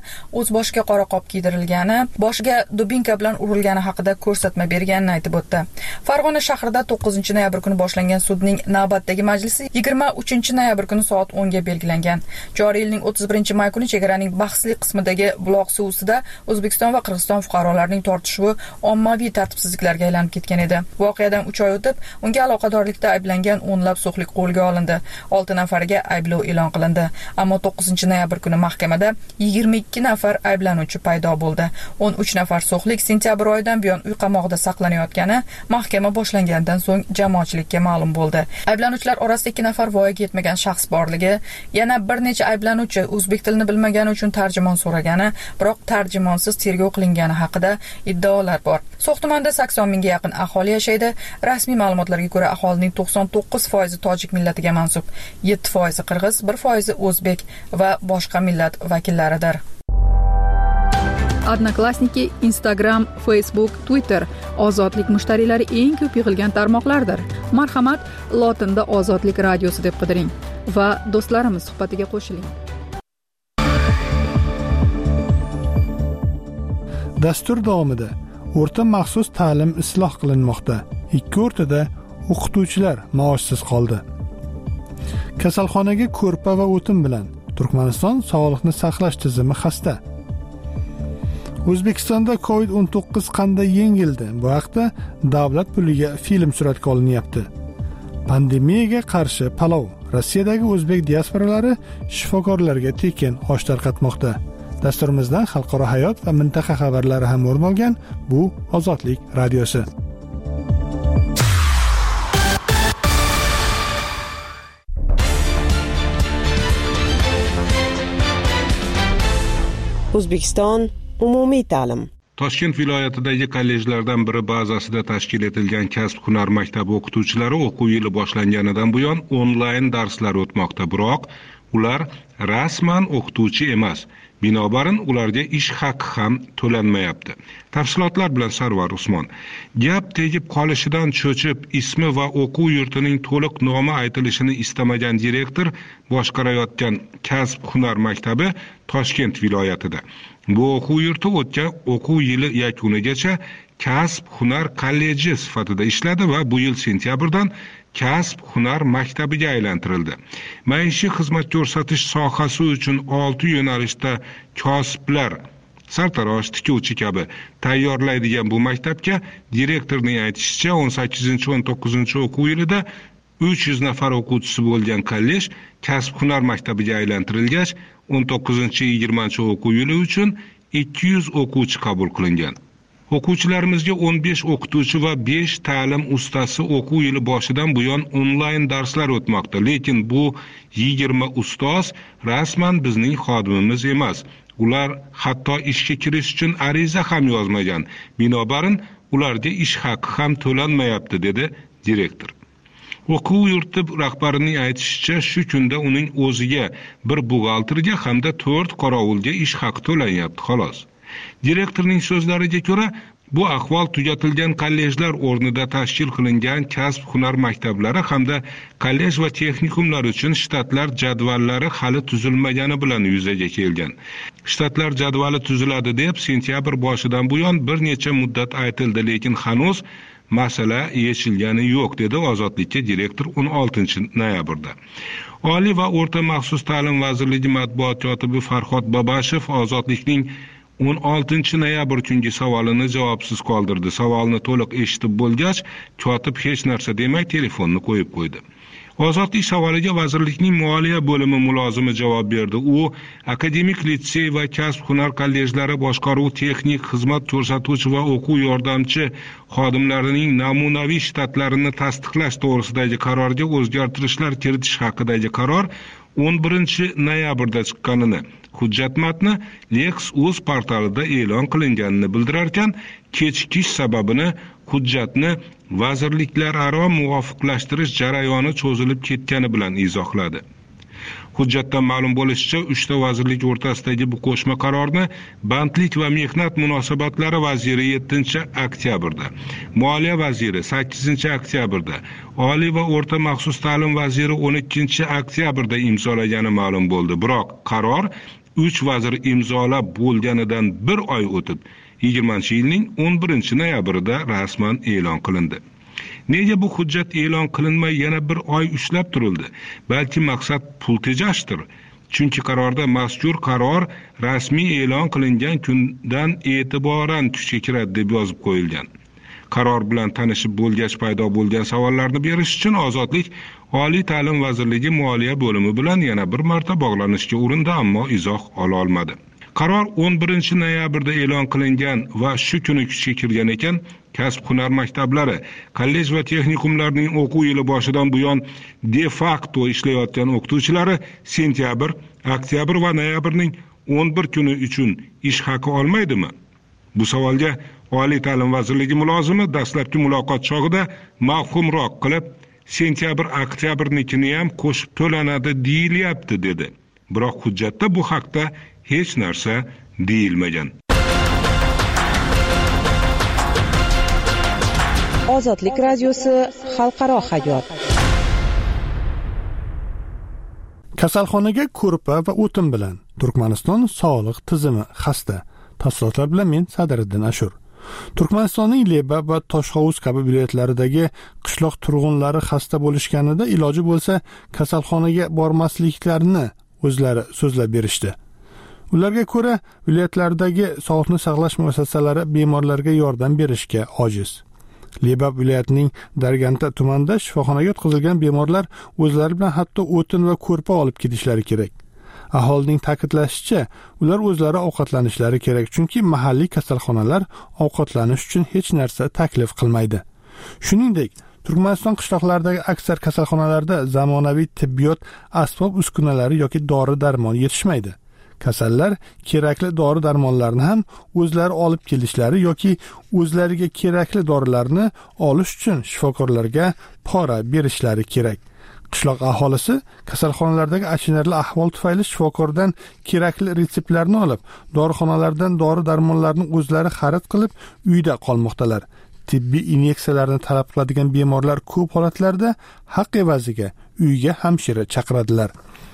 o'z boshiga qora qop kiydirilgani, boshiga dubinka bilan urilgani haqida ko'rsatma berganini aytib o'tdi. Farg'ona shahrida 9-noyabr kuni boshlangan sudning navbatdagi majlisi 23-noyabr kuni soat 10 ga belgilangan. Joriy yilning 31-may kuni chegaraning bahsli qismidagi buloq suvida O'zbekiston va Qirg'iziston fuqarolarining tortishuvi ommaviy tartibsizliklarga aylanib ketgan edi. Voqeadan 3 oy o'tib, unga aloqadorlikda ayblangan o'nlab so'xlik qo'lga olindi. 6 nafariga ayblov e'lon qilindi. Ammo 9-noyabr kuni mahkamada 22 nafar ayblanuvchi paydo bo'ldi. 13 nafar so'xlik sentyabr oyidan buyon uy qamoqida saqlanayotgani mahkama boshlangandan so'ng jamoatchilikka ma'lum bo'ldi. Ayblanuvchilar orasida 2 nafar voyaga yetmagan shaxs borligi, yana bir necha ayblanuvchi o'zbek tilini bilmagani uchun tarjimon so'ragani, biroq tarjimonsiz tergov qilingani haqida iddaolar bor. So'x tumanida 80 mingga yaqin aholi yashaydi. Rasmiy ma'lumotlarga ko'ra aholining 99% tojik millatiga mansub, 7% qirg'iz, 1% o'zbek va boshqa millat vakillaridir. Odnoklassniki, Instagram, Facebook, Twitter ozodlik mushtariylari eng ko'p yig'ilgan tarmoqlardir. Marhamat, lotinda Ozodlik radiosi deb qidiring va do'stlarimiz suhbatiga qo'shiling. Dastur davomida o'rta maxsus ta'lim isloh qilinmoqda. 2 o'rtada o'qituvchilar maoshsiz qoldi. Kasalxonaga ko'rpa va o'tin bilan Turkmaniston sog'liqni saqlash tizimi xasta. O'zbekistonda COVID-19 qanday yengildi? Bu haqda davlat puliga film suratga olinyapti. Pandemiyaga qarshi palov. Rossiyadagi o'zbek diasporalari shifokorlarga tekin osh tarqatmoqda. Dasturimizdan xalqaro hayot va mintaqa xabarlari ham o'rin olgan. Bu Ozodlik radiosi. O'zbekiston umumiy ta'lim. Toshkent viloyatidagi kollejlardan biri bazasida tashkil etilgan kasb-hunar maktabi o'qituvchilari o'quv yili boshlanganidan buyon onlayn darslar o'tmoqda, biroq ular rasman o'qituvchi emas. Binobarin ularga ish haqi ham to'lanmayapti. Tafsilotlar bilan Sarvar Usmon. Gap tegib qolishidan cho'chib, ismi va o'quv yurtining to'liq nomi aytilishini istamagan direktor boshqarayotgan kasb-hunar maktabi Toshkent viloyatida. Bu o'quv yurti o'tgan o'quv yili yakunigacha kasb-hunar kolleji sifatida ishladi va bu yil sentyabrdan kasb-hunar maktabiga aylantirildi. Maishiy xizmat ko'rsatish sohasi uchun 6 yo'nalishda kosiblar, sartarosh, tikuvchi kabi tayyorlaydigan bu maktabga direktorning aytishicha 18-19 o'quv yilida 300 nafar o'quvchisi bo'lgan kollej kasb-hunar maktabiga aylantirilgach, 19-20 o'quv yili uchun 200 o'quvchi qabul qilingan. O'quvchilarimizga 15 o'qituvchi va 5 ta'lim ustasi o'quv yili boshidan buyon onlayn darslar o'tmoqda, lekin bu 20 ustoz rasman bizning xodimimiz emas. Ular hatto ishga kirish uchun ariza ham yozmagan. Binobarin ularga ish haqi ham to'lanmayapti, dedi direktor. O'quv yurti rahbarining aytishicha, shu kunda uning o'ziga, bir buxgalterga hamda 4 qorovulga ish haqi to'lanyapti, xolos. Direktorning so'zlariga ko'ra, bu ahvol tugatilgan kollejlar o'rnida tashkil qilingan kasb-hunar maktablari hamda kollej va texnikumlar uchun shtatlar jadvallari hali tuzilmagani bilan yuzaga kelgan. Shtatlar jadvali tuziladi deb sentyabr boshidan buyon bir necha muddat aytildi, lekin hanuz masala yechilgani yo'q, dedi Ozodlikka direktor 16-noyabrda. Oliy va o'rta maxsus ta'lim vazirligi matbuot kotibi Farhod Babashev Ozodlikning 16-noyabr kungi savolini javobsiz qoldirdi. Savolni to'liq eshitib bo'lgach, kotib hech narsa demay telefonni qo'yib qo'ydi. Ozodlik savoliga vazirlikning moliya bo'limi mulozimi javob berdi. U akademik litsey va kasb-hunar kollejlari boshqaruv texnik xizmat ko'rsatuvchi va o'quv yordamchi xodimlarining namunaviy shtatlarini tasdiqlash to'g'risidagi qarorga o'zgartirishlar kiritish haqidagi qaror 11-noyabrda chiqqanini, hujjat matni Lex.uz portalida e'lon qilinganini bildirarkan, kechikish sababini hujjatni vazirliklararo muvofiqlashtirish jarayoni cho'zilib ketgani bilan izohladi. Hujjatdan ma'lum bo'lishicha, 3 ta vazirlik o'rtasidagi bu qo'shma qarorni Bandlik va mehnat munosabatlari vaziri 7-oktyabrda, Moliya vaziri 8-oktyabrda, Oliy va o'rta maxsus ta'lim vaziri 12-oktyabrda imzolagani ma'lum bo'ldi. Biroq qaror 3 vazir imzolab bo'lganidan 1 oy o'tib 20-yilning 11-noyabrida rasman e'lon qilindi. Nega bu hujjat e'lon qilinmay yana 1 oy ushlab turildi? Balki maqsad pul tejashdir. Chunki qarorda mazkur qaror rasmiy e'lon qilingan kundan e'tiboran kuchga kiradi deb yozib qo'yilgan. Qaror bilan tanishib bo'lgach paydo bo'lgan savollarni berish uchun Ozodlik Oliy ta'lim vazirligi moliya bo'limi bilan yana bir marta bog'lanishga urindi, ammo izoh ola olmadi. Qaror 11-noyabrda e'lon qilingan va shu kuni kuchga kirgan ekan. Kasb-hunar maktablari, kollej va texnikumlarning o'quv yili boshidan buyon de facto ishlayotgan o'qituvchilari sentyabr, oktyabr va noyabrning 11 kuni uchun ish haqi olmaydimi? Bu savolga Oliy ta'lim vazirligi mulozimi dastlabki muloqot chog'ida mavhumroq qilib, sentyabr, oktyabrnikini ham qo'shib to'lanadi deyilyapti dedi. Biroq hujjatda bu haqda hech narsa deyilmagan. Ozodlik radiosi xalqaro hayot. Kasalxonaga ko'rpa va o'tin bilan Turkmaniston sog'liq tizimi xasta. Tafsilotlar bilan men Sadriddin Ashur. Turkmanistonning Leba va Toshhovuz kabi viloyatlaridagi qishloq turg'unlari xasta bo'lishganida iloji bo'lsa kasalxonaga bormasliklarini o'zlari so'zlab berishdi. Ularga ko'ra, viloyatlardagi sog'liqni saqlash muassasalari bemorlarga yordam berishga ojiz. Leba viloyatining Darganta tumanida shifoxonaga yotqizilgan bemorlar o'zlari bilan hatto o'tin va ko'rpa olib ketishlari kerak. Aholining ta'kidlashicha, ular o'zlari ovqatlanishlari kerak, chunki mahalliy kasalxonalar ovqatlanish uchun hech narsa taklif qilmaydi. Shuningdek, Turkmaniston qishloqlaridagi aksar kasalxonalarda zamonaviy tibbiyot asbob-uskunalari yoki dori-darmon yetishmaydi. Kasallar kerakli dori-darmonlarni ham o'zlari olib kelishlari yoki o'zlariga kerakli dorilarni olish uchun shifokorlarga pora berishlari kerak. Qishloq aholisi kasalxonalardagi achinarli ahvol tufayli shifokordan kerakli retseptlarni olib, dorixonalardan dori-darmonlarni o'zlari xarid qilib, uyda qolmoqdalar. Tibbiy inyeksiyalarni talab qiladigan bemorlar ko'p holatlarda haq evaziga uyga hamshira chaqiradilar.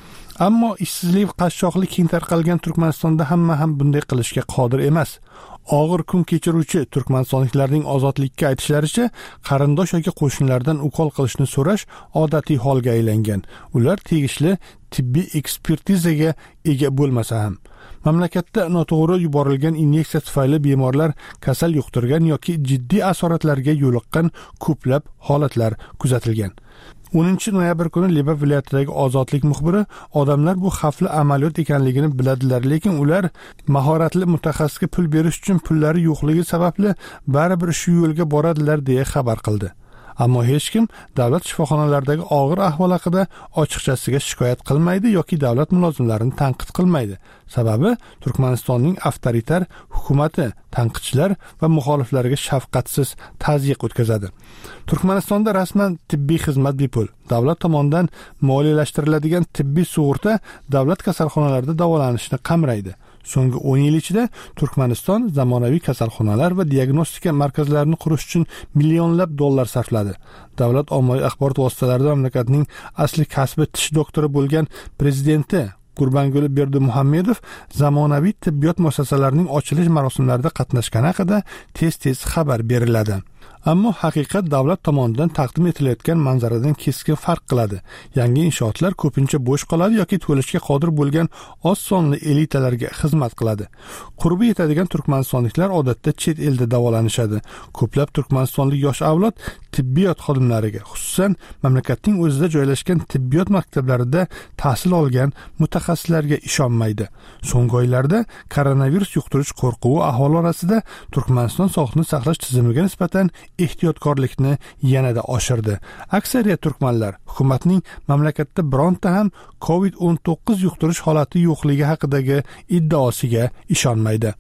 Ammo ishsizlik, qashshoqlik keng tarqalgan Turkmanistonda hamma ham bunday qilishga qodir emas. Og'ir kun kechiruvchi turkmanistonliklarning ozodlikka aytishlaricha, qarindosh yoki qo'shnilardan ukol qilishni so'rash odatiy holga aylangan. Ular tegishli tibbiy ekspertizaga ega bo'lmasa ham. Mamlakatda noto'g'ri yuborilgan inyeksiya tufayli bemorlar kasal yuqtirgan yoki jiddiy asoratlarga yo'liqqan ko'plab holatlar kuzatilgan. 10-noyabr kuni Leba viloyatidagi Ozodlik muxbiri odamlar bu xavfli amaliyot ekanligini biladilar, lekin ular mahoratli mutaxassisga pul berish uchun pullari yo'qligi sababli baribir shu yo'lga boradilar deya xabar qildi. Ammo hech kim davlat shifoxonalaridagi og'ir ahvol haqida ochiqchasiga shikoyat qilmaydi yoki davlat mulozimlarini tanqid qilmaydi. Sababi Turkmanistonning avtoritar hukumati tanqidchilar va muxoliflarga shafqatsiz tazyiq o'tkazadi. Turkmanistonda rasman tibbiy xizmat bepul. Davlat tomonidan moliyalashtiriladigan tibbiy sug'urta davlat kasalxonalarida davolanishni qamraydi. So'nggi 10 yil ichida Turkmaniston zamonaviy kasalxonalar va diagnostika markazlarini qurish uchun millionlab dollar sarfladi. Davlat ommaviy axborot vositalarida mamlakatning asli kasbi tish doktori bo'lgan prezidenti Gurbanguli Berdimuhammedov zamonaviy tibbiyot muassasalarining ochilish marosimlarida qatnashgani haqida tez-tez xabar beriladi. Ammo haqiqat davlat tomonidan taqdim etilayotgan manzaradan keskin farq qiladi. Yangi inshootlar ko'pincha bo'sh qoladi yoki to'lashga qodir bo'lgan oz sonli elitalarga xizmat qiladi. Qurbi yetadigan turkmanistonliklar odatda chet elda davolanishadi. Ko'plab turkmanistonlik yosh avlod tibbiyot xodimlariga, xususan mamlakatning o'zida joylashgan tibbiyot maktablarida tahsil olgan mutaxassislarga ishonmaydi. So'nggi oylarda koronavirus yuqtirish qo'rquvi aholi orasida Turkmaniston sog'liqni saqlash tizimiga nisbatan ehtiyotkorlikni yanada oshirdi. Aksariyat turkmanlar hukumatning mamlakatda bironta ham COVID-19 yuqtirish holati yo'qligi haqidagi iddaosiga ishonmaydi.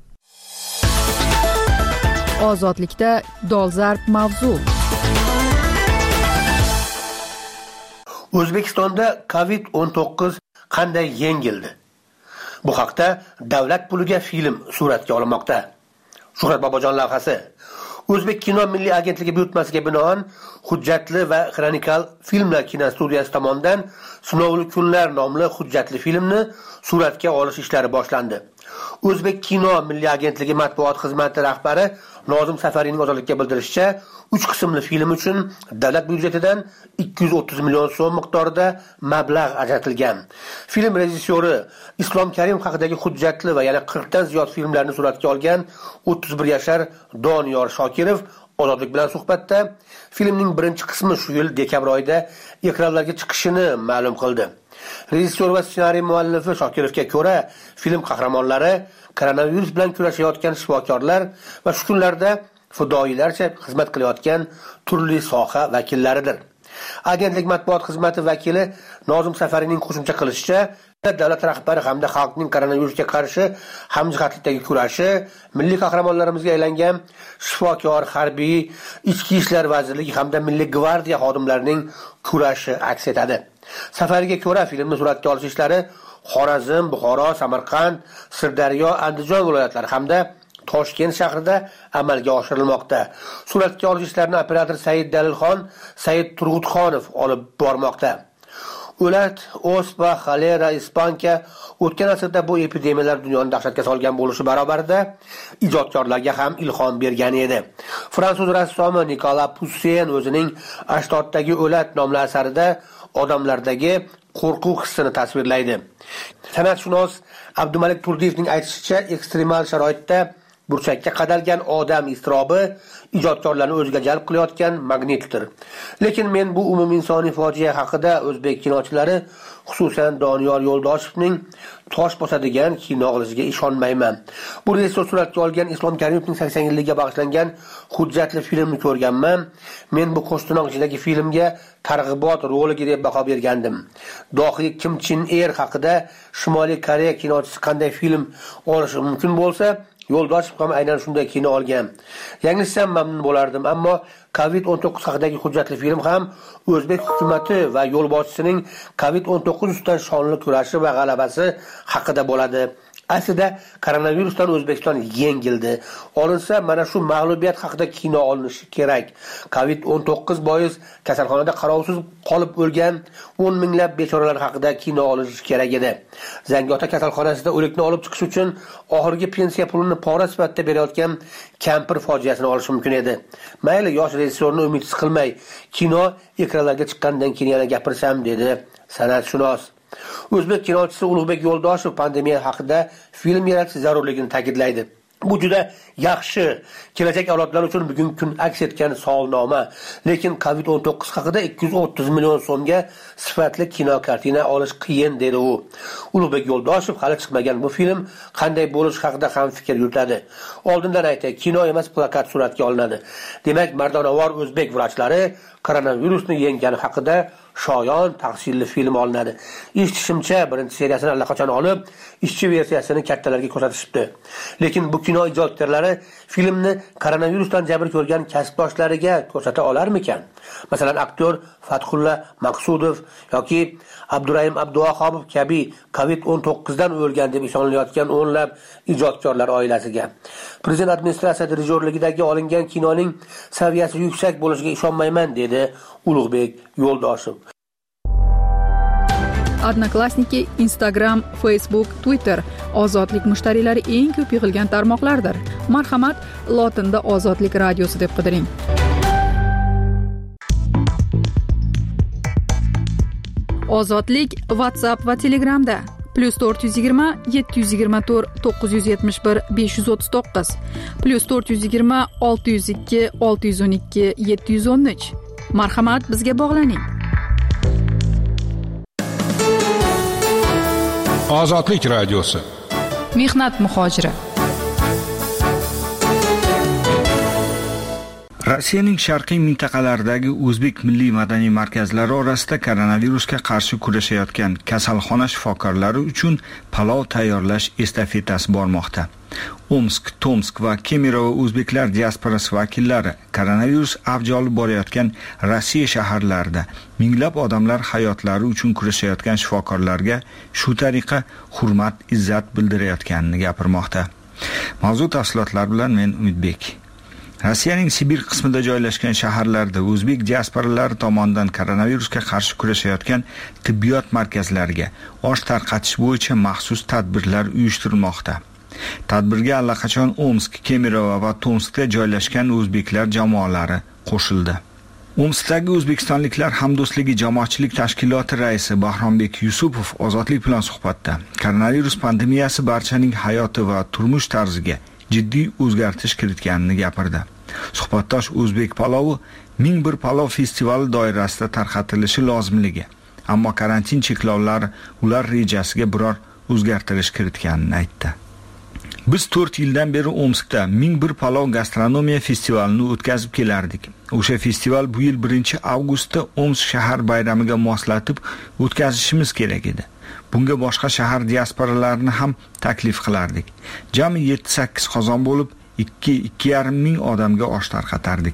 Ozodlikda dolzarb mavzu. O'zbekistonda COVID-19 qanday yengildi? Bu haqda davlat puliga film suratga olinmoqda. Shuhrat Bobojon lavhasi. O'zbek kino milliy agentligi buyurtmasiga binoan hujjatli va xronikal filmlar kinostudiyasi tomonidan Sinovli kunlar nomli hujjatli filmni suratga olish ishlari boshlandi. O'zbek kino milliy agentligi matbuot xizmati rahbari Nozim Safariyning ozodlikka bildirishicha, 3 qismli film uchun davlat byudjetidan 230 million so'm miqdorida mablag' ajratilgan. Film rejissyori Islom Karimov haqidagi hujjatli va yana 40 dan ziyod filmlarni suratga olgan 31 yashar Doniyor Shokirov Ozodlik bilan suhbatda filmning birinchi qismi shu yil dekabr oyida ekranlarga chiqishini ma'lum qildi. Rejissyor va ssenariy muallifi Shokirovga ko'ra, film qahramonlari koronavirus bilan kurashayotgan shifokorlar va shu kunlarda fidoyilarcha xizmat qilayotgan turli soha vakillaridir. Agentlik matbuot xizmati vakili Nozim Safariyning qo'shimcha qilishicha, davlat rahbari hamda xalqning koronavirusga qarshi hamjihatlikdagi kurashi milliy qahramonlarimizga aylangan shifokor, harbiy, ichki ishlar vazirligi hamda milliy gvardiya xodimlarining kurashi aks etadi. Safariyga ko'ra, filmni suratga olish ishlari Xorazm, Buxoro, Samarqand, Sirdaryo, Andijon viloyatlari hamda Toshkent shahrida amalga oshirilmoqda. Suratga olish ishlarini operator Said Dalilxon, Said Turg'utxonov olib bormoqda. O'lat, ospa, xolera, ispanka o'tgan asrda bu epidemiyalar dunyoni dahshatga solgan bo'lishi barobarida ijodkorlarga ham ilhom bergan edi. Fransuz rassomi Nicolas Poussin o'zining Ashtotdagi o'lat nomli asarida odamlardagi qo'rquv hissini tasvirlaydi. San'atshunos Abdumalik Turdiyevning aytishicha, ekstremal sharoitda burchakka qadalgan odam iztirobi ijodkorlarni o'ziga jalb qilayotgan magnitdir. Lekin men bu umuminsoniy fojia haqida o'zbek kinochilari, xususan Doniyor Yo'ldoshevning tosh bosadigan kino qilishiga ishonmayman. Bu rejissor suratga olgan Islom Karimovning 80 yilligiga bag'ishlangan hujjatli filmni ko'rganman. Men bu qo'shto'noq ichidagi filmga targ'ibot roliga deb baho bergandim. Dohiy Kim Chen Ir haqida Shimoliy Koreya kinochisi qanday film olishi mumkin bo'lsa, Yo'ldoshev ham aynan shunday kino olgan. Yanglishsam mamnun bo'lardim, ammo COVID-19 haqidagi hujjatli film ham o'zbek hukumatı va yo'lboshchisining COVID-19 ustidan shonli kurashi va g'alabasi haqida bo'ladi. Aslida koronavirusdan O'zbekiston yengildi. Olinsa mana shu mag'lubiyat haqida kino olinishi kerak. COVID-19 bois kasalxonada qarovsiz qolib o'lgan 10 minglab bechoralar haqida kino olinishi kerak edi. Zangiota kasalxonasida o'likni olib chiqish uchun oxirgi pensiya pulini pora sifatida berayotgan kampir fojiasini olish mumkin edi. Mayli, yosh rejissyorni umidsiz qilmay, kino ekranlarga chiqqandan keyin yana gapirsam, dedi san'atshunos. O'zbek kinochisi Ulug'bek Yo'ldoshev pandemiya haqida film yaratish zarurligini ta'kidlaydi. Bu juda yaxshi, kelajak avlodlar uchun bugungi kun aks etgan savolnoma. Lekin COVID-19 haqida 230 million so'mga sifatli kino kartina olish qiyin, dedi u. Ulug'bek Yo'ldoshev hali chiqmagan bu film qanday bo'lishi haqida ham fikr yuritadi. Oldindan aytay, kino emas, plakat suratga olinadi. Demak, mardonavor o'zbek vrachlari koronavirusni yenggani haqida shoyon tafsilli film olinadi. Eshitishimcha, birinchi seriyasini allaqachon olib, ishchi versiyasini kattalarga ko'rsatishibdi. Lekin bu kino ijodkorlari filmni koronavirusdan jabr ko'rgan kasbdoshlariga ko'rsata olarmikan? Masalan, aktyor Fathulla Maqsudov yoki Abdurahim Abduvahobov kabi COVID-19 dan o'lgan deb ishonilayotgan o'nlab ijodkorlar oilasiga. Prezident administratsiya dirijorligidagi olingan kinoning saviyasi yuksak bo'lishiga ishonmayman, dedi Ulug'bek Yo'ldoshev. Odnoklassniki, Instagram, Facebook, Twitter ozodlik mushtariylari eng ko'p yig'ilgan tarmoqlardir. Marhamat, lotinda Ozodlik radiosi deb qidiring. Ozodlik WhatsApp va Telegramda +420 724 971 539 +420 602 612 713. Marhamat, bizga bog'laning. Ozodlik radiosi. Mehnat muhojiri. Rossiyaning sharqiy mintaqalaridagi o'zbek milliy madaniy markazlari orasida koronavirusga qarshi kurashayotgan kasalxona shifokorlari uchun palov tayyorlash estafetasi bormoqda. Omsk, Tomsk va Kemerovo o'zbeklar diasporasi vakillari koronavirus avj olib borayotgan Rossiya shaharlarida minglab odamlar hayotlari uchun kurashayotgan shifokorlarga shu tariqa hurmat, izzat bildirayotganini gapirmoqda. Mavzu tafsilotlari bilan men Umidbek. Rossiyaning Sibir qismida joylashgan shaharlarda o'zbek diasporalari tomonidan koronavirusga qarshi kurashayotgan tibbiyot markazlariga osh tarqatish bo'yicha maxsus tadbirlar uyushtirilmoqda. Tadbirga allaqachon Omsk, Kemerovo va Tomskda joylashgan o'zbeklar jamoalari qo'shildi. Omskdagi o'zbekistonliklar hamdo'stligi jamoatchilik tashkiloti raisi Bahrombek Yusupov ozodlik bilan suhbatda koronavirus pandemiyasi barchaning hayoti va turmush tarziga jiddiy o'zgartirish kiritganini gapirdi. Suhbatdosh o'zbek palovi 1001 palov festivali doirasida tarqatilishi lozimligi, ammo karantin cheklovlari ular rejasiga biror o'zgartirish kiritganini aytdi. Biz 4 yildan beri Omskda 1001 palov gastronomiya festivalini o'tkazib kelardik. O'sha festival bu yil 1-avgustda Omsk shahar bayramiga moslatib o'tkazishimiz kerak edi. Bunga boshqa shahar diasporalarini ham taklif qilardik. Jami 7-8 qozon bo'lib 2-2,5 ming odamga osh tarqatardik.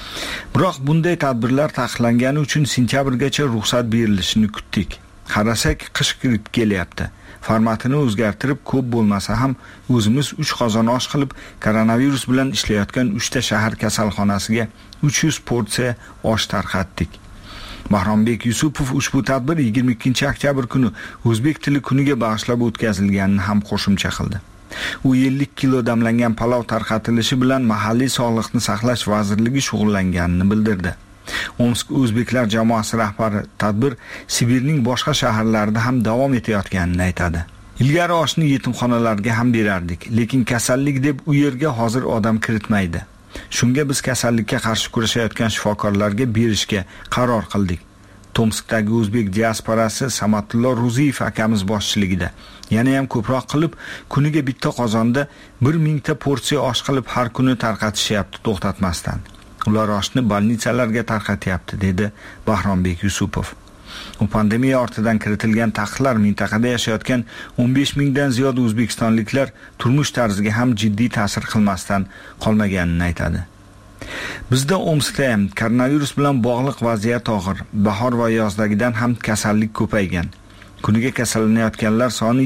Biroq bunday tadbirlar taqiqlangani uchun sentyabrgacha ruxsat berilishini kutdik. Qarasak, qish kirib kelyapti. Formatini o'zgartirib, ko'p bo'lmasa ham o'zimiz 3 qozon osh qilib, koronavirus bilan ishlayotgan 3 ta shahar kasalxonasiga 300 porsiya osh tarqatdik. Bahrombek Yusupov ushbu tadbir 22-oktyabr kuni o'zbek tili kuniga bag'ishlab o'tkazilganini ham qo'shimcha qildi. U 50 kilo damlangan palov tarqatilishi bilan mahalliy sog'liqni saqlash vazirligi shug'ullanganini bildirdi. Omsk o'zbeklar jamoasi rahbari tadbir Sibirning boshqa shaharlarida ham davom etayotganini aytadi. Ilgari oshni yetimxonalarga ham berardik, lekin kasallik deb u yerga hozir odam kiritmaydi. Shunga biz kasallikka qarshi kurashayotgan shifokorlarga berishga qaror qildik. Tomskdagi o'zbek diasporasi Samatullo Ruziyev akamiz boshchiligida yana ham ko'proq qilib, kuniga bitta qozonda 1000 ta porsiya osh qilib har kuni tarqatishyapti to'xtatmasdan. Ular oshni bolnitsalarga tarqatyapti, dedi Bahrombek Yusupov. U pandemiya ortidan kiritilgan taqiqlar mintaqada yashayotgan 15 mingdan ziyod o'zbekistonliklar turmush tarziga ham jiddiy ta'sir qilmasdan qolmaganini aytadi. Bizda Omskda ham koronavirus bilan bog'liq vaziyat og'ir. Bahor va yozdagidan ham kasallik ko'paygan. Kuniga kasallanayotganlar soni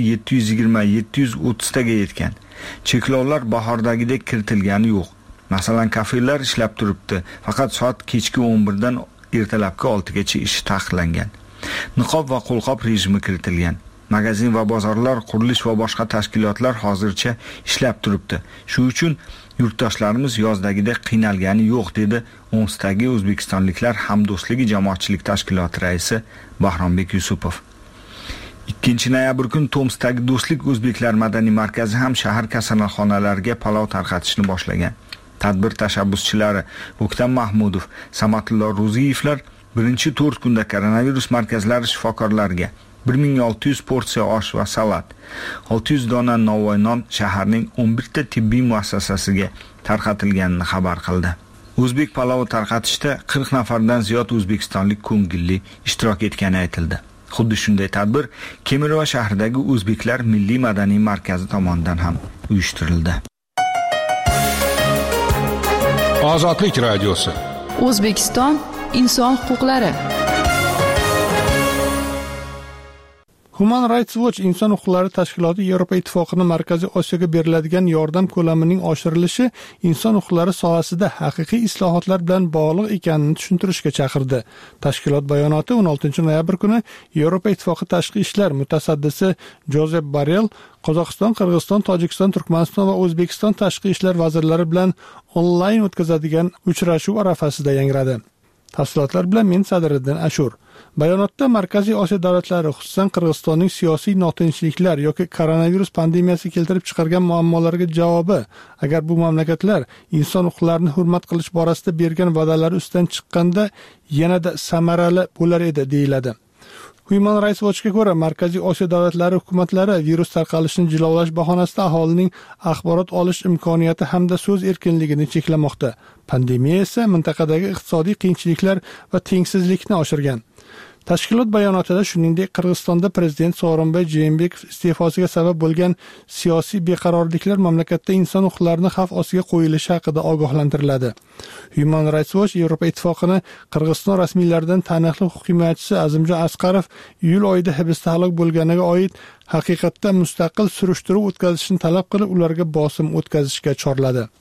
720-730 taga yetgan. Cheklovlar bahordagidek kiritilgani yo'q. Masalan, kafelar ishlab turibdi, faqat soat kechki 11 dan ertalabki 6 gacha ish taqiqlangan. Niqob va qo'lqop rejimi kiritilgan. Magazin va bozorlar, qurilish va boshqa tashkilotlar hozircha ishlab turibdi. Shu uchun yurtdoshlarimiz yozdagidek qiynalgani yo'q, dedi Omskdagi o'zbekistonliklar hamdo'stligi jamoatchilik tashkiloti raisi Bahrombek Yusupov. 2-noyabr kuni Tomskdagi Do'stlik o'zbeklar madaniy markazi ham shahar kasalxonalariga palov tarqatishni boshlagan. Tadbir tashabbuschilari O'ktam Mahmudov, Samatullo Ruziyevlar 1-4 kunda koronavirus markazlari shifokorlariga 1600 porsiya osh va salat, 600 dona novvoy non shaharning 11 ta tibbiy muassasasiga tarqatilganini xabar qildi. O'zbek palovi tarqatishda 40 nafardan ziyod o'zbekistonlik ko'ngilli ishtirok etgani aytildi. Xuddi shunday tadbir Kemerovo shahridagi O'zbeklar milliy madaniy markazi tomonidan ham uyushtirildi. Ozodlik radiosi. O'zbekiston inson huquqlari. Human Rights Watch inson huquqlari tashkiloti Yevropa ittifoqining Markaziy Osiyoga beriladigan yordam ko'lamining oshirilishi inson huquqlari sohasida haqiqiy islohotlar bilan bog'liq ekanini tushuntirishga chaqirdi. Tashkilot bayonoti 16-noyabr kuni Yevropa ittifoqi tashqi ishlar mutasaddisi Jozef Borrell Qozog'iston, Qirg'iziston, Tojikiston, Turkmaniston va O'zbekiston tashqi ishlar vazirlari bilan onlayn o'tkazadigan uchrashuv arafasida yangradi. Tafsilotlar bilan men Sadriddin Ashur. Bayonotda Markaziy Osiyo davlatlari, xususan Qirg'izistonning siyosiy notinchliklar yoki koronavirus pandemiyasi keltirib chiqargan muammolarga javobi, agar bu mamlakatlar inson huquqlarini hurmat qilish borasida bergan va'dalari ustidan chiqqanda yanada samarali bo'lar edi, deyiladi. Human Rights Watch'ga ko'ra, Markaziy Osiyo davlatlari hukumatlari virus tarqalishini jilovlash bahonasida aholining axborot olish imkoniyati hamda so'z erkinligini cheklamoqda. Pandemiya esa mintaqadagi iqtisodiy qiyinchiliklar va tengsizlikni oshirgan. Tashkilot bayonotida shuningdek Qirg'izistonda prezident Sooronbay Jeenbekov iste'fosiga sabab bo'lgan siyosiy beqarorliklar mamlakatda inson huquqlarini xavf ostiga qo'yilishi haqida ogohlantiriladi. Human Rights Watch Yevropa ittifoqini Qirg'iziston rasmiylaridan taniqli huquq himoyachisi Azimjon Asqarov iyul oyida hibsda halok bo'lganiga oid haqiqatda mustaqil surishtiruv o'tkazishni talab qilib, ularga bosim o'tkazishga chorladi.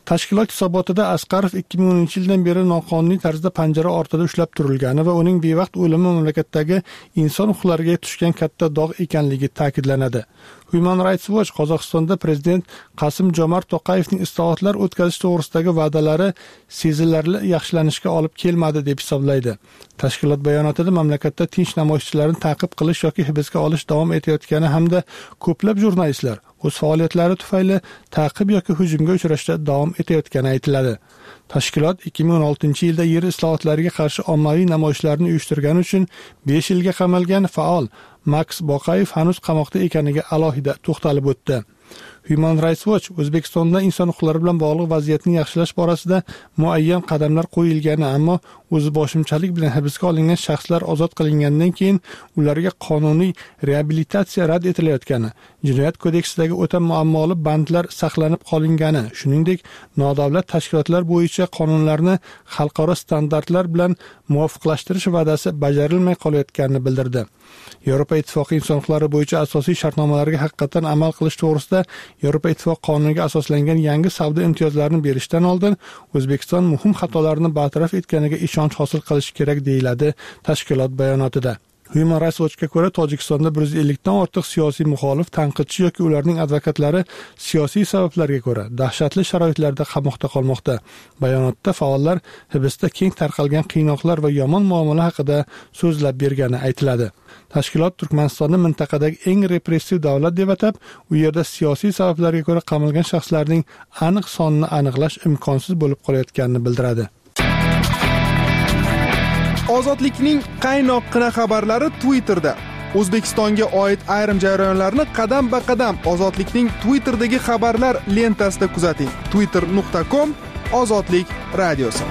Tashkilot hisobotida Asqarov 2010-yildan beri noqonuniy tarzda panjara ortida ushlab turilgani va uning bevaqt o'limi mamlakatdagi inson huquqlariga tushgan katta dog' ekanligi ta'kidlanadi. Human Rights Watch Qozog'istonda prezident Qasim-Jomart To'qayevning islohotlar o'tkazish to'g'risidagi va'dalari sezilarli yaxshilanishga olib kelmadi deb hisoblaydi. Tashkilot bayonotida mamlakatda tinch namoyishchilarni ta'qib qilish yoki hibsga olish davom etayotgani hamda ko'plab jurnalistlar o'z faoliyatlari tufayli ta'qib yoki hujumga uchrashda davom etayotgani aytiladi. Tashkilot 2016-yilda yer islohotlariga qarshi ommaviy namoyishlarni uyushtirgani uchun 5 yilga qamalgan faol Max Boqayev hanuz qamoqda ekaniga alohida to'xtalib o'tdi. Human Rights Watch O'zbekistonda inson huquqlari bilan bog'liq vaziyatni yaxshilash borasida muayyan qadamlar qo'yilgani, ammo o'ziboshimchalik bilan hibsga olingan shaxslar ozod qilingandan keyin ularga qonuniy reabilitatsiya rad etilayotgani, Jinoyat kodeksidagi o'ta muammoli bandlar saqlanib qolingani, shuningdek, nodavlat tashkilotlar bo'yicha qonunlarni xalqaro standartlar bilan muvofiqlashtirish va'dasi bajarilmay qolayotganini bildirdi. Yevropa Ittifoqi inson huquqlari bo'yicha asosiy shartnomalarga haqiqatan amal qilish to'g'risida Yevropa Ittifoqi qonuniga asoslangan yangi savdo imtiyozlarini berishdan oldin O'zbekiston muhim xatolarni bartaraf etganiga ishonch hosil qilish kerak deyiladi tashkilot bayonotida. Human Rights Watch'ga ko'ra, Tojikistonda 150 dan ortiq siyosiy muxolif, tanqidchi yoki ularning advokatlari siyosiy sabablarga ko'ra dahshatli sharoitlarda qamoqda qolmoqda. Bayonotda faollar hibsda keng tarqalgan qiynoqlar va yomon muomala haqida so'zlab bergani aytiladi. Tashkilot Turkmanistonni mintaqadagi eng repressiv davlat deb atab, u yerda siyosiy sabablarga ko'ra qamalgan shaxslarning aniq sonini aniqlash imkonsiz bo'lib qolayotganini bildiradi. Ozodlikning qaynoqqina xabarlari Twitterda. O'zbekistonga oid ayrim jarayonlarni qadam-ba-qadam Ozodlikning Twitter'dagi xabarlar lentasida kuzating. twitter.com/ozodlik radiosi.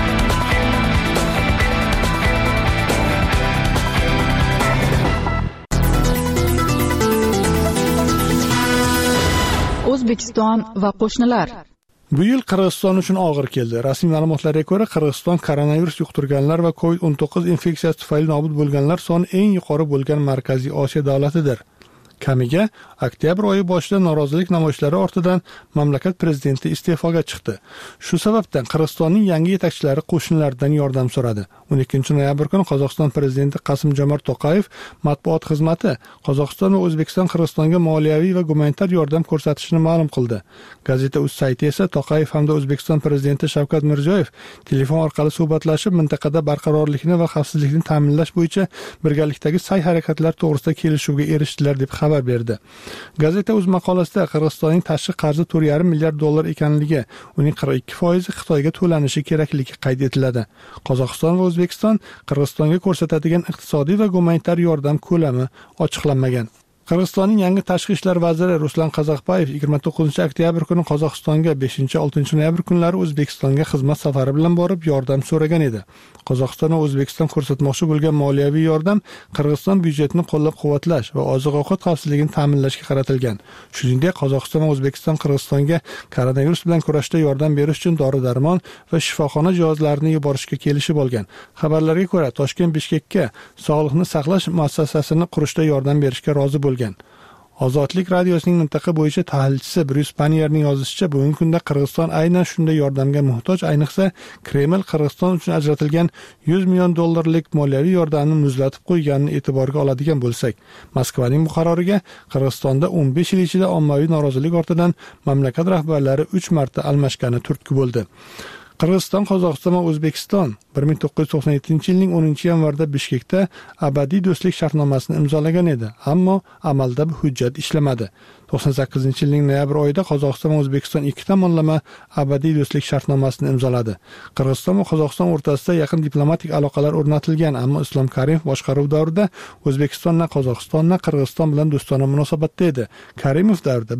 O'zbekiston va qo'shnilar. Bu yil Qirg'iziston uchun og'ir keldi. Rasmiy ma'lumotlarga ko'ra, Qirg'iziston koronavirus yuqtirganlar va COVID-19 infeksiyasi tufayli nobud bo'lganlar soni eng yuqori bo'lgan Markaziy Osiyo davlatidir. Kamiga oktyabr oyi boshida norozilik namoyishlari ortidan mamlakat prezidenti iste'foga chiqdi. Shu sababdan Qirg'izistonning yangi yetakchilari qo'shnilardan yordam so'radi. 12 noyabr kuni Qozog'iston prezidenti Qasim-Jomart To'qayev matbuot xizmati Qozog'iston va O'zbekiston Qirg'izistonga moliyaviy va gumanitar yordam ko'rsatishini ma'lum qildi. Gazeta.uz sayti esa To'qayev hamda O'zbekiston prezidenti Shavkat Mirziyoyev telefon orqali suhbatlashib, mintaqada barqarorlikni va xavfsizlikni ta'minlash bo'yicha birgalikdagi sa'y-harakatlar to'g'risida kelishuvga erishdilar deb xabar berdi. Gazeta.uz maqolasida Qirg'izistonning tashqi qarzi $4,5 milliard ekanligi, uning 42% Xitoyga to'lanishi kerakligi qayd etiladi. Qozog'iston va O'zbekiston Qirg'izistonga ko'rsatadigan iqtisodiy va gumanitar yordam ko'lami ochiqlanmagan. Qirg'izistonning yangi tashqi ishlar vaziri Ruslan Qazaqbayev 29 oktyabr kuni Qozog'istonga, 5-6 noyabr kunlari O'zbekistonga xizmat safari bilan borib yordam so'ragan edi. Qozog'iston va O'zbekiston ko'rsatmoqchi bo'lgan moliyaviy yordam Qirg'iziston byudjetini qo'llab-quvvatlash va oziq-ovqat xavfsizligini ta'minlashga qaratilgan. Shuningdek, Qozog'iston va O'zbekiston Qirg'izistonga koronavirus bilan kurashda yordam berish uchun dori-darmon va shifoxona jihozlarini yuborishga kelishib olgan. Xabarlarga ko'ra, Toshkent Bishkekka sog'liqni saqlash muassasasini qurishda yordam berishga rozi bo'lgan. Ozodlik radiosining mintaqa bo'yicha tahlilchisi Bruce Panierning yozishicha, bugungi kunda Qirg'iziston aynan shunday yordamga muhtoj, ayniqsa Kreml Qirg'iziston uchun ajratilgan $100 million moliyaviy yordamni muzlatib qo'yganini e'tiborga oladigan bo'lsak, Moskvaning bu qaroriga Qirg'izistonda 15 yil ichida ommaviy norozilik ortidan mamlakat rahbarlari 3 marta almashgani turtki bo'ldi. Qirg'iziston, Qozog'iston va O'zbekiston 1997-yilning 10-yanvarda Bishkekda abadiy do'stlik shartnomasini imzolagan edi, ammo amalda bu hujjat ishlamadi. 98-yilning noyabr oyida Qozog'iston va O'zbekiston ikki tomonlama abadiy do'stlik shartnomasini imzoladi. Qirg'iziston va Qozog'iston o'rtasida yaqin diplomatik aloqalar o'rnatilgan, ammo Islom Karimov boshqaruv davrida O'zbekistondan Qozog'istondan Qirg'iziston bilan do'stona munosabatda edi. Karimov davrida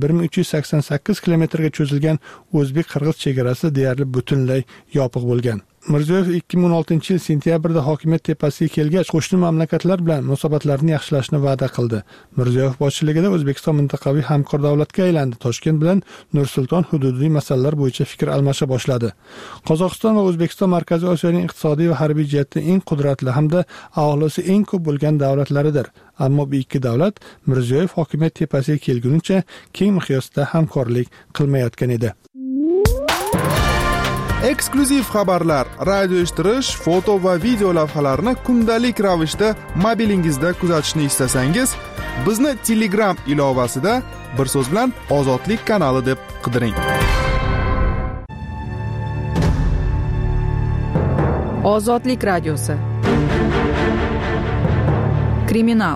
1388 kilometrga cho'zilgan o'zbek-qirg'iz chegarasi deyarli butunlay yopiq bo'lgan. Mirziyoyev 2016-yil sentyabrda hokimiyat tepasiga kelgach, qo'shni mamlakatlar bilan munosabatlarni yaxshilashni va'da qildi. Mirziyoyev boshchiligida O'zbekiston mintaqaviy hamkor davlatga aylandi. Toshkent bilan Nur-Sulton hududiy masalalar bo'yicha fikr almasha boshladi. Qozog'iston va O'zbekiston Markaziy Osiyoning iqtisodiy va harbiy jihatdan eng qudratli hamda aholisi eng ko'p bo'lgan davlatlaridir. Ammo bu ikki davlat Mirziyoyev hokimiyat tepasiga kelgunicha keng miqyosda hamkorlik qilmayotgan edi. eksklyuziv xabarlar, radio eshittirish, foto va video lavhalarni kundalik ravishda mobilingizda kuzatishni istasangiz, bizni Telegram ilovasida bir so'z bilan Ozodlik kanali deb qidiring. Ozodlik radiosi. Kriminal.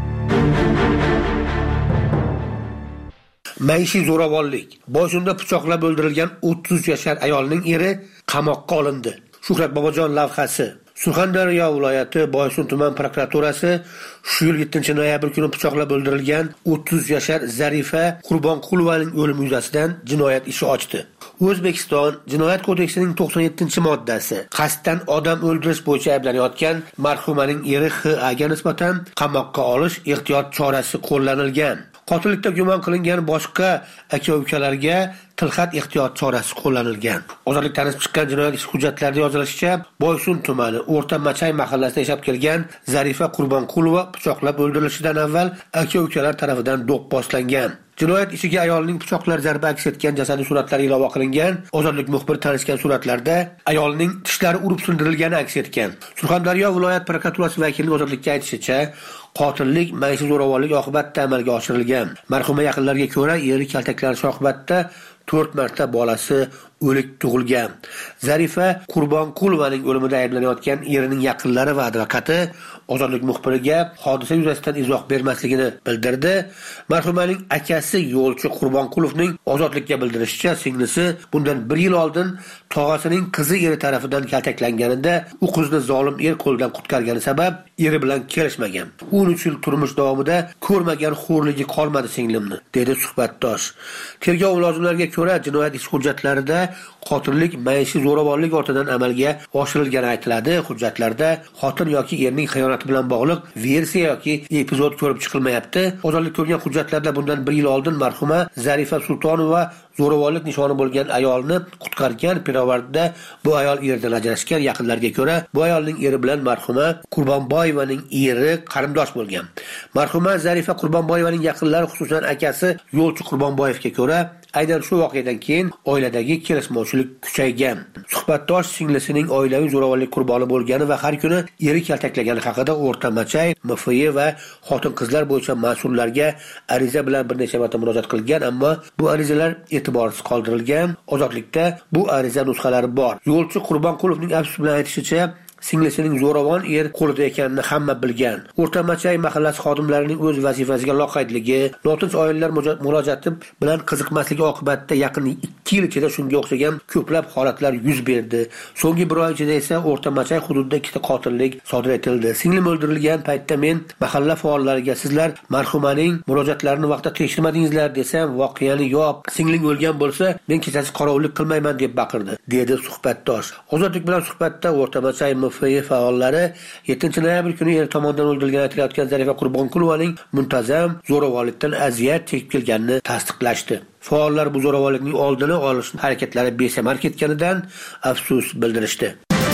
Maishiy zo'ravonlik. Boysunda pichoqlab o'ldirilgan 33 yashar ayolning eri qamoqqa olindi. Shuhrat Bobojon lavhasi. Surxondaryo viloyati Boysun tuman prokuraturasi shu yil 7-noyabr kuni pichoqlab o'ldirilgan 30 yashar Zarifa Qurbonqulovaning o'limi yuzasidan jinoyat ishi ochdi. O'zbekiston Jinoyat kodeksining 97-moddasi qasddan odam o'ldirish bo'yicha ayblanayotgan marhumaning eri H.A.ga nisbatan qamoqqa olish ehtiyot chorasi qo'llanilgan. Qotillikda gumon qilingan boshqa aka-ukalarga tilxat ehtiyot chorasi qo'llanilgan. Ozodlik tanishib chiqqan jinoyat ishi hujjatlarida yozilishicha, Boysun tumani O'rta Machay mahallasida yashab kelgan Zarifa Qurbonqulova pichoqlab o'ldirilishidan avval aka-ukalar tomonidan do'pposlangan. Jinoyat ishiga ayolning pichoqlar zarba aks etgan jasadi suratlari ilova qilingan. Ozodlik muxbiri tanishgan suratlarda ayolning tishlari urib sindirilgani aks etgan. Surxondaryo viloyat prokuraturasi vakilining Ozodlikka aytishicha, qotillik maishiy zo'ravonlik oqibatida amalga oshirilgan. Marhuma yaqinlariga ko'ra, eri kaltaklanishi oqibatida 4 marta bolasi o'lik tug'ilgan. Zarifa Qurbonqulovaning o'limida ayblanayotgan erining yaqinlari va advokati Ozodlik muxbiriga hodisa yuzasidan izoh bermasligini bildirdi. Marhumaning akasi yo'lchi Qurbonqulovning Ozodlikka bildirishicha, singlisi bundan 1 yil oldin tog'asining qizi eri tomonidan kaltaklanganida u qizni zolim er qo'lidan qutqargani sabab eri bilan kelishmagan. 13 yil turmush davomida ko'rmagan xo'rligi qolmadi singlimni, dedi suhbatdosh. Tergov mulozimlariga ko'ra, jinoyat ish hujjatlarida qotillik maishiy zo'ravonlik ortidan amalga oshirilgani aytiladi. Hujjatlarda xotin yoki erning xiyonati bilan bog'liq versiya yoki epizod ko'rib chiqilmayapti. Ozodlik ko'rgan hujjatlarda bundan 1 yil oldin marhuma Zarifa Sultonova zo'ravonlik nishoni bo'lgan ayolni qutqargan. Pirovardda bu ayol erdan ajrashgan. Yaqinlarga ko'ra, bu ayolning eri bilan marhuma Qurbonboyevaning eri qarindosh bo'lgan. Marhuma Zarifa Qurbonboyevaning yaqinlari, xususan akasi Yo'lchi Qurbonboyevga ko'ra, aynan shu voqeadan keyin oiladagi kelishmovchilik kuchaygan. Suhbatdosh singlisining oilaviy zo'ravonlik qurboni bo'lgani va har kuni eri kaltaklagani haqida O'rta Machay, MFY va xotin-qizlar bo'yicha mas'ullarga ariza bilan bir necha marta murojaat qilgan, ammo bu arizalar e'tiborsiz qoldirilgan. Ozodlikda bu ariza nusxalari bor. Yo'lchi Qurbonqulovning afsus bilan aytishicha, singlisining zo'ravon er qo'lida ekanini hamma bilgan. O'rta Machay mahallasi xodimlarining o'z vazifasiga loqaydligi, notinch oilalar murojaati bilan qiziqmasligi oqibatida yaqin 2 yil ichida shunga o'xshagan ko'plab holatlar yuz berdi. So'nggi 1 oy ichida esa O'rta Machay hududida 2 qotillik sodir etildi. Singlim o'ldirilgan paytda men mahalla faollariga sizlar marhumaning murojaatlarini vaqtida tekshirmadingizlar desam, voqeani yo'q, singling o'lgan bo'lsa, men kechasi qorovullik qilmayman deb baqirdi, dedi suhbatdosh. Ozodlik bilan suhbatda O'rta Machay MFY faollari 7-noyabr kuni eri tomonidan o'ldirilgan aytilayotgan Zarifa Qurbonqulovaning muntazam zo'ravonlikdan aziyat chekib kelganini tasdiqlashdi. Faollar bu zo'ravonlikning oldini olish harakatlari besamar ketganidan afsus bildirishdi.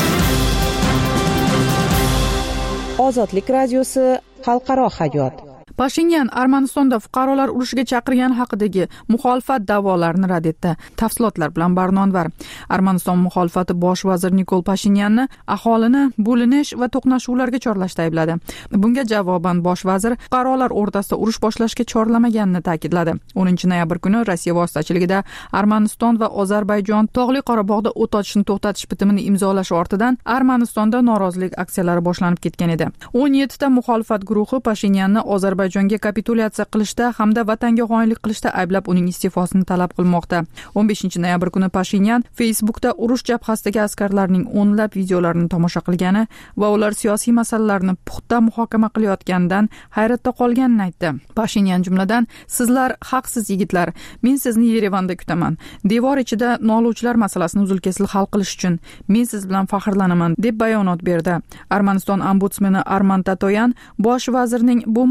Ozodlik radiosi xalqaro hayot. Pashinyan Armanistonda fuqarolar urushiga chaqirgani haqidagi muxolifat da'volarini rad etdi. Tafsilotlar bilan Barnonvar. Armaniston muxolifati bosh vazir Nikol Pashinyanni aholini bo'linish va to'qnashuvlarga chorlashda aybladi. Bunga javoban bosh vazir fuqarolar o'rtasida urush boshlashga chorlamaganini ta'kidladi. 10-noyabr kuni Rossiya vositachiligida Armaniston va Ozarbayjon Tog'li Qorabog'da o't ochishni to'xtatish bitimini imzolash ortidan Armanistonda norozilik aksiyalari boshlanib ketgan edi. 17 ta muxolifat guruhi Pashinyanni Ozarbayjonga kapitulyatsiya qilishda hamda vatanga xoinlik qilishda ayblab uning iste'fosini talab qilmoqda. 15-noyabr kuni Pashinyan Facebookda urush jabhasidagi askarlarning o'nlab videolarini tomosha qilgani va ular siyosiy masalalarni puxta muhokama qilayotganidan hayratda qolganini aytdi. Pashinyan jumladan, sizlar haqsiz yigitlar, men sizni Yerevanda kutaman. Devor ichida noluvchilar masalasini uzil-kesil hal qilish uchun men siz bilan faxrlanaman deb bayonot berdi. Armaniston ombudsmeni Arman Tatoyan bosh vazirning bu murojaati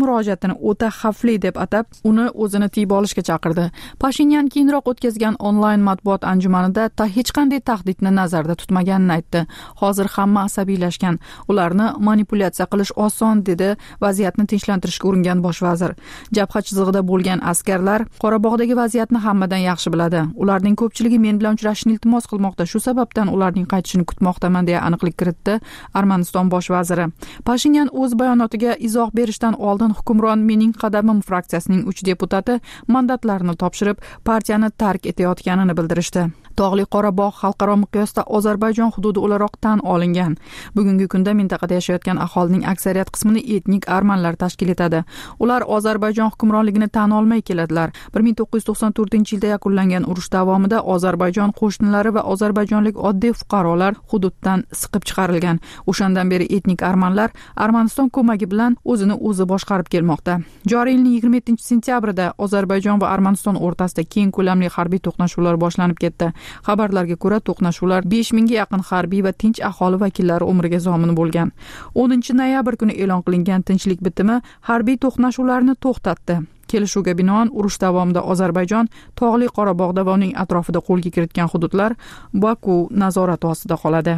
vaziyatini o'ta xavfli deb atab, uni o'zini tiyib olishga chaqirdi. Pashinyan keyinroq o'tkazgan onlayn matbuot anjumanida hech qanday tahdidni nazarda tutmaganini aytdi. Hozir hamma asabiylashgan, ularni manipulyatsiya qilish oson, dedi vaziyatni tinchlantirishga uringan bosh vazir. Jabha chizig'ida bo'lgan askarlar Qorabog'dagi vaziyatni hammadan yaxshi biladi. Ularning ko'pchiligi men bilan uchrashishni iltimos qilmoqda, shu sababdan ularning qaytishini kutmoqdaman, deya aniqlik kiritdi Armaniston bosh vaziri. Pashinyan o'z bayonotiga izoh berishdan oldin hukmron Mening qadamim fraksiyasining 3 deputati mandatlarini topshirib, partiyani tark etayotganini bildirishdi. Tog'li Qorabog' xalqaro miqyosda Ozarbayjon hududi o'laroq tan olingan. Bugungi kunda mintaqada yashayotgan aholining aksariyat qismini etnik armanlar tashkil etadi. Ular Ozarbayjon hukmronligini tan olmay keladilar. 1994-yilda yakunlangan urush davomida Ozarbayjon qo'shnilari va ozarbayjonlik oddiy fuqarolar hududdan siqib chiqarilgan. O'shandan beri etnik armanlar Armaniston ko'magi bilan o'zini o'zi boshqarib kelmoqda. Joriy yilning 27-sentyabrida Ozarbayjon va Armaniston o'rtasida keng ko'lamli harbiy to'qnashuvlar boshlanib ketdi. Xabarlarga ko'ra, to'qnashuvlar 5000 ga yaqin harbiy va tinch aholi vakillari umriga zomin bo'lgan. 10-noyabr kuni e'lon qilingan tinchlik bitimi harbiy to'qnashuvlarni to'xtatdi. Kelishuvga binoan urush davomida Ozarbayjon Tog'li Qorabog'da va uning atrofida qo'lga kiritgan hududlar Baku nazorati ostida qoladi.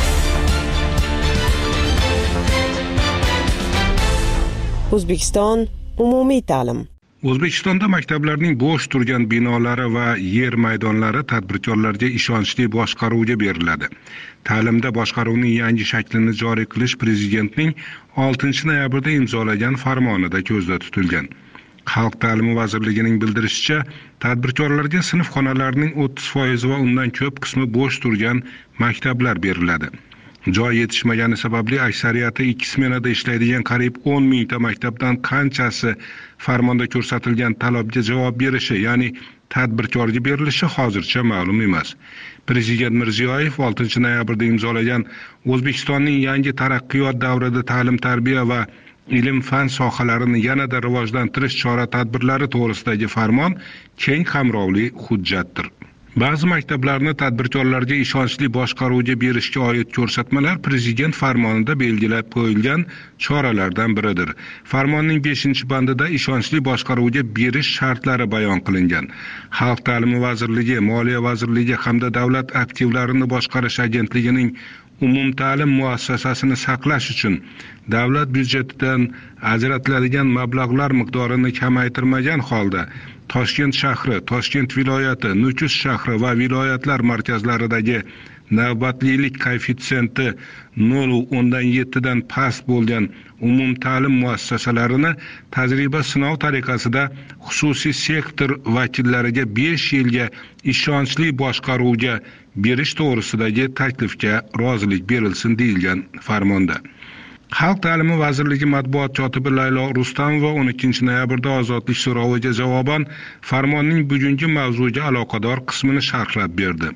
O'zbekiston umumiy ta'lim. O'zbekistonda maktablarning bo'sh turgan binolari va yer maydonlari tadbirkorlarga ishonchli boshqaruvga beriladi. Ta'limda boshqaruvning yangi shaklini joriy qilish Prezidentning 6-noyabrda imzolagan farmonida ko'zda tutilgan. Xalq ta'limi vazirligining bildirishicha, tadbirkorlarga sinf xonalarining 30% va undan ko'p qismi bo'sh turgan maktablar beriladi. Joy yetishmagani sababli aksariyati 2 smenada ishlaydigan qariyb 10 mingta maktabdan qanchasi farmonda ko'rsatilgan talabga javob berishi, ya'ni tadbirkorga berilishi hozircha ma'lum emas. Prezident Mirziyoyev 6-noyabrda imzolagan O'zbekistonning yangi taraqqiyot davrida ta'lim-tarbiya va ilm-fan sohalarini yanada rivojlantirish chora-tadbirlari to'g'risidagi farmon keng qamrovli hujjatdir. Ba'zi maktablarni tadbirkorlarga ishonchli boshqaruvga berishga oid ko'rsatmalar Prezident farmonida belgilab qo'yilgan choralardan biridir. Farmonning 5-bandida ishonchli boshqaruvga berish shartlari bayon qilingan. Xalq ta'limi vazirligi, Moliya vazirligi hamda Davlat aktivlarini boshqarish agentligining umumta'lim muassasasini saqlash uchun davlat byudjetidan ajratiladigan mablag'lar miqdorini kamaytirmagan holda Toshkent shahri, Toshkent viloyati, Nukus shahri va viloyatlar markazlaridagi navbatlilik koeffitsiyenti 0.7 dan past bo'lgan umumta'lim muassasalarini tajriba sinov tariqasida xususiy sektor vakillariga 5 yilga ishonchli boshqaruvga berish to'g'risidagi taklifga rozilik berilsin deyilgan farmonda. Xalq ta'limi vazirligi matbuot kotibi Laylo Rustamova 12-noyabrda ozodlik so'roviga javoban farmonning bugungi mavzuga aloqador qismini sharhlab berdi.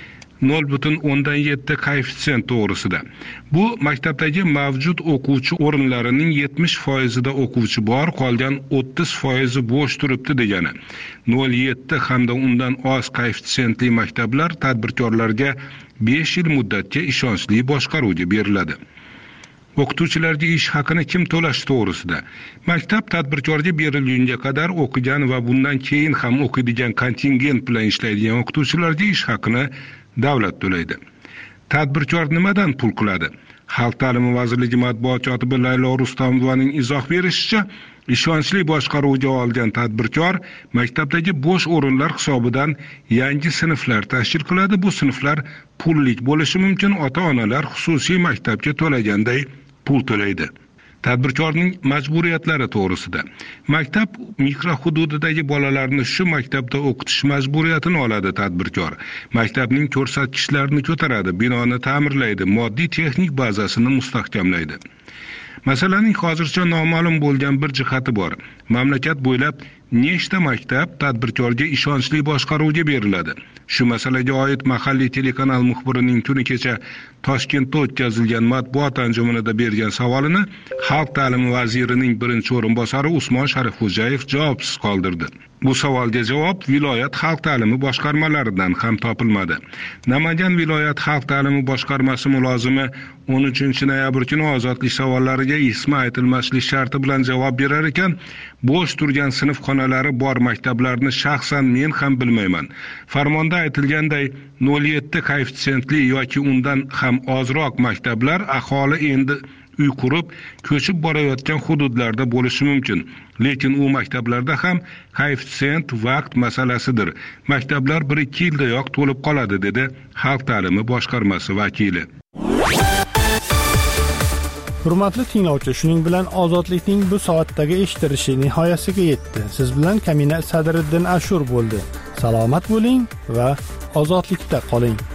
0.7 koeffitsient to'g'risida. Bu maktabdagi mavjud o'quvchi o'rinlarining 70% da o'quvchi bor, qolgan 30% bo'sh turibdi degani. 0.7 hamda undan oz koeffitsiyentli maktablar tadbirkorlarga 5 yil muddatga ishonchli boshqaruvga beriladi. O'qituvchilarga ish haqini kim to'lashi to'g'risida. Maktab tadbirkorga berilgunga qadar o'qigan va bundan keyin ham o'qiydigan kontingent bilan ishlaydigan o'qituvchilarga ish haqini davlat to'laydi. Tadbirkor nimadan pul qiladi? Xalq ta'limi vazirligi matbuot kotibi Laylo Rustamovaning izoh berishicha, ishonchli boshqaruvga olgan tadbirkor maktabdagi bo'sh o'rinlar hisobidan yangi sinflar tashkil qiladi. Bu sinflar pullik bo'lishi mumkin. Ota-onalar xususiy maktabga to'laganday pul to'laydi. Tadbirkorning majburiyatlari to'g'risida. Maktab mikrohududidagi bolalarni shu maktabda o'qitish majburiyatini oladi tadbirkor. Maktabning ko'rsatkichlarini ko'taradi, binoni ta'mirlaydi, moddiy texnik bazasini mustahkamlaydi. Masalaning hozircha noma'lum bo'lgan bir jihati bor. Mamlakat bo'ylab nechta maktab tadbirkorga ishonchli boshqaruvga beriladi? Shu masalaga oid mahalliy telekanal muxbirining kuni kecha Toshkentda o'tkazilgan matbuot anjumanida bergan savolini Xalq ta'limi vazirining birinchi o'rinbosari Usmon Sharifxo'jayev javobsiz qoldirdi. Bu savolga javob viloyat xalq ta'limi boshqarmalaridan ham topilmadi. Namangan viloyat xalq ta'limi boshqarmasi mulozimi 13-noyabr kuni ozodlik savollariga ismi aytilmaslik sharti bilan javob berar ekan, bo'sh turgan sinf xonalari bor maktablarni shaxsan men ham bilmayman. Farmonda aytilganday 0,7 koeffitsiyentli yoki undan ham ozroq maktablar aholi endi uy qurib, ko'chib borayotgan hududlarda bo'lishi mumkin. Lekin u maktablarda ham koeffitsient vaqt masalasidir. Maktablar 1-2 yildayoq to'lib qoladi, dedi Xalq ta'limi boshqarmasi vakili. Hurmatli tinglovchi, shuning bilan ozodlikning bu soatdagi eshittirishi nihoyasiga yetdi. Siz bilan Kamina Sadriddin Ashur bo'ldi. Salomat bo'ling va ozodlikda qoling.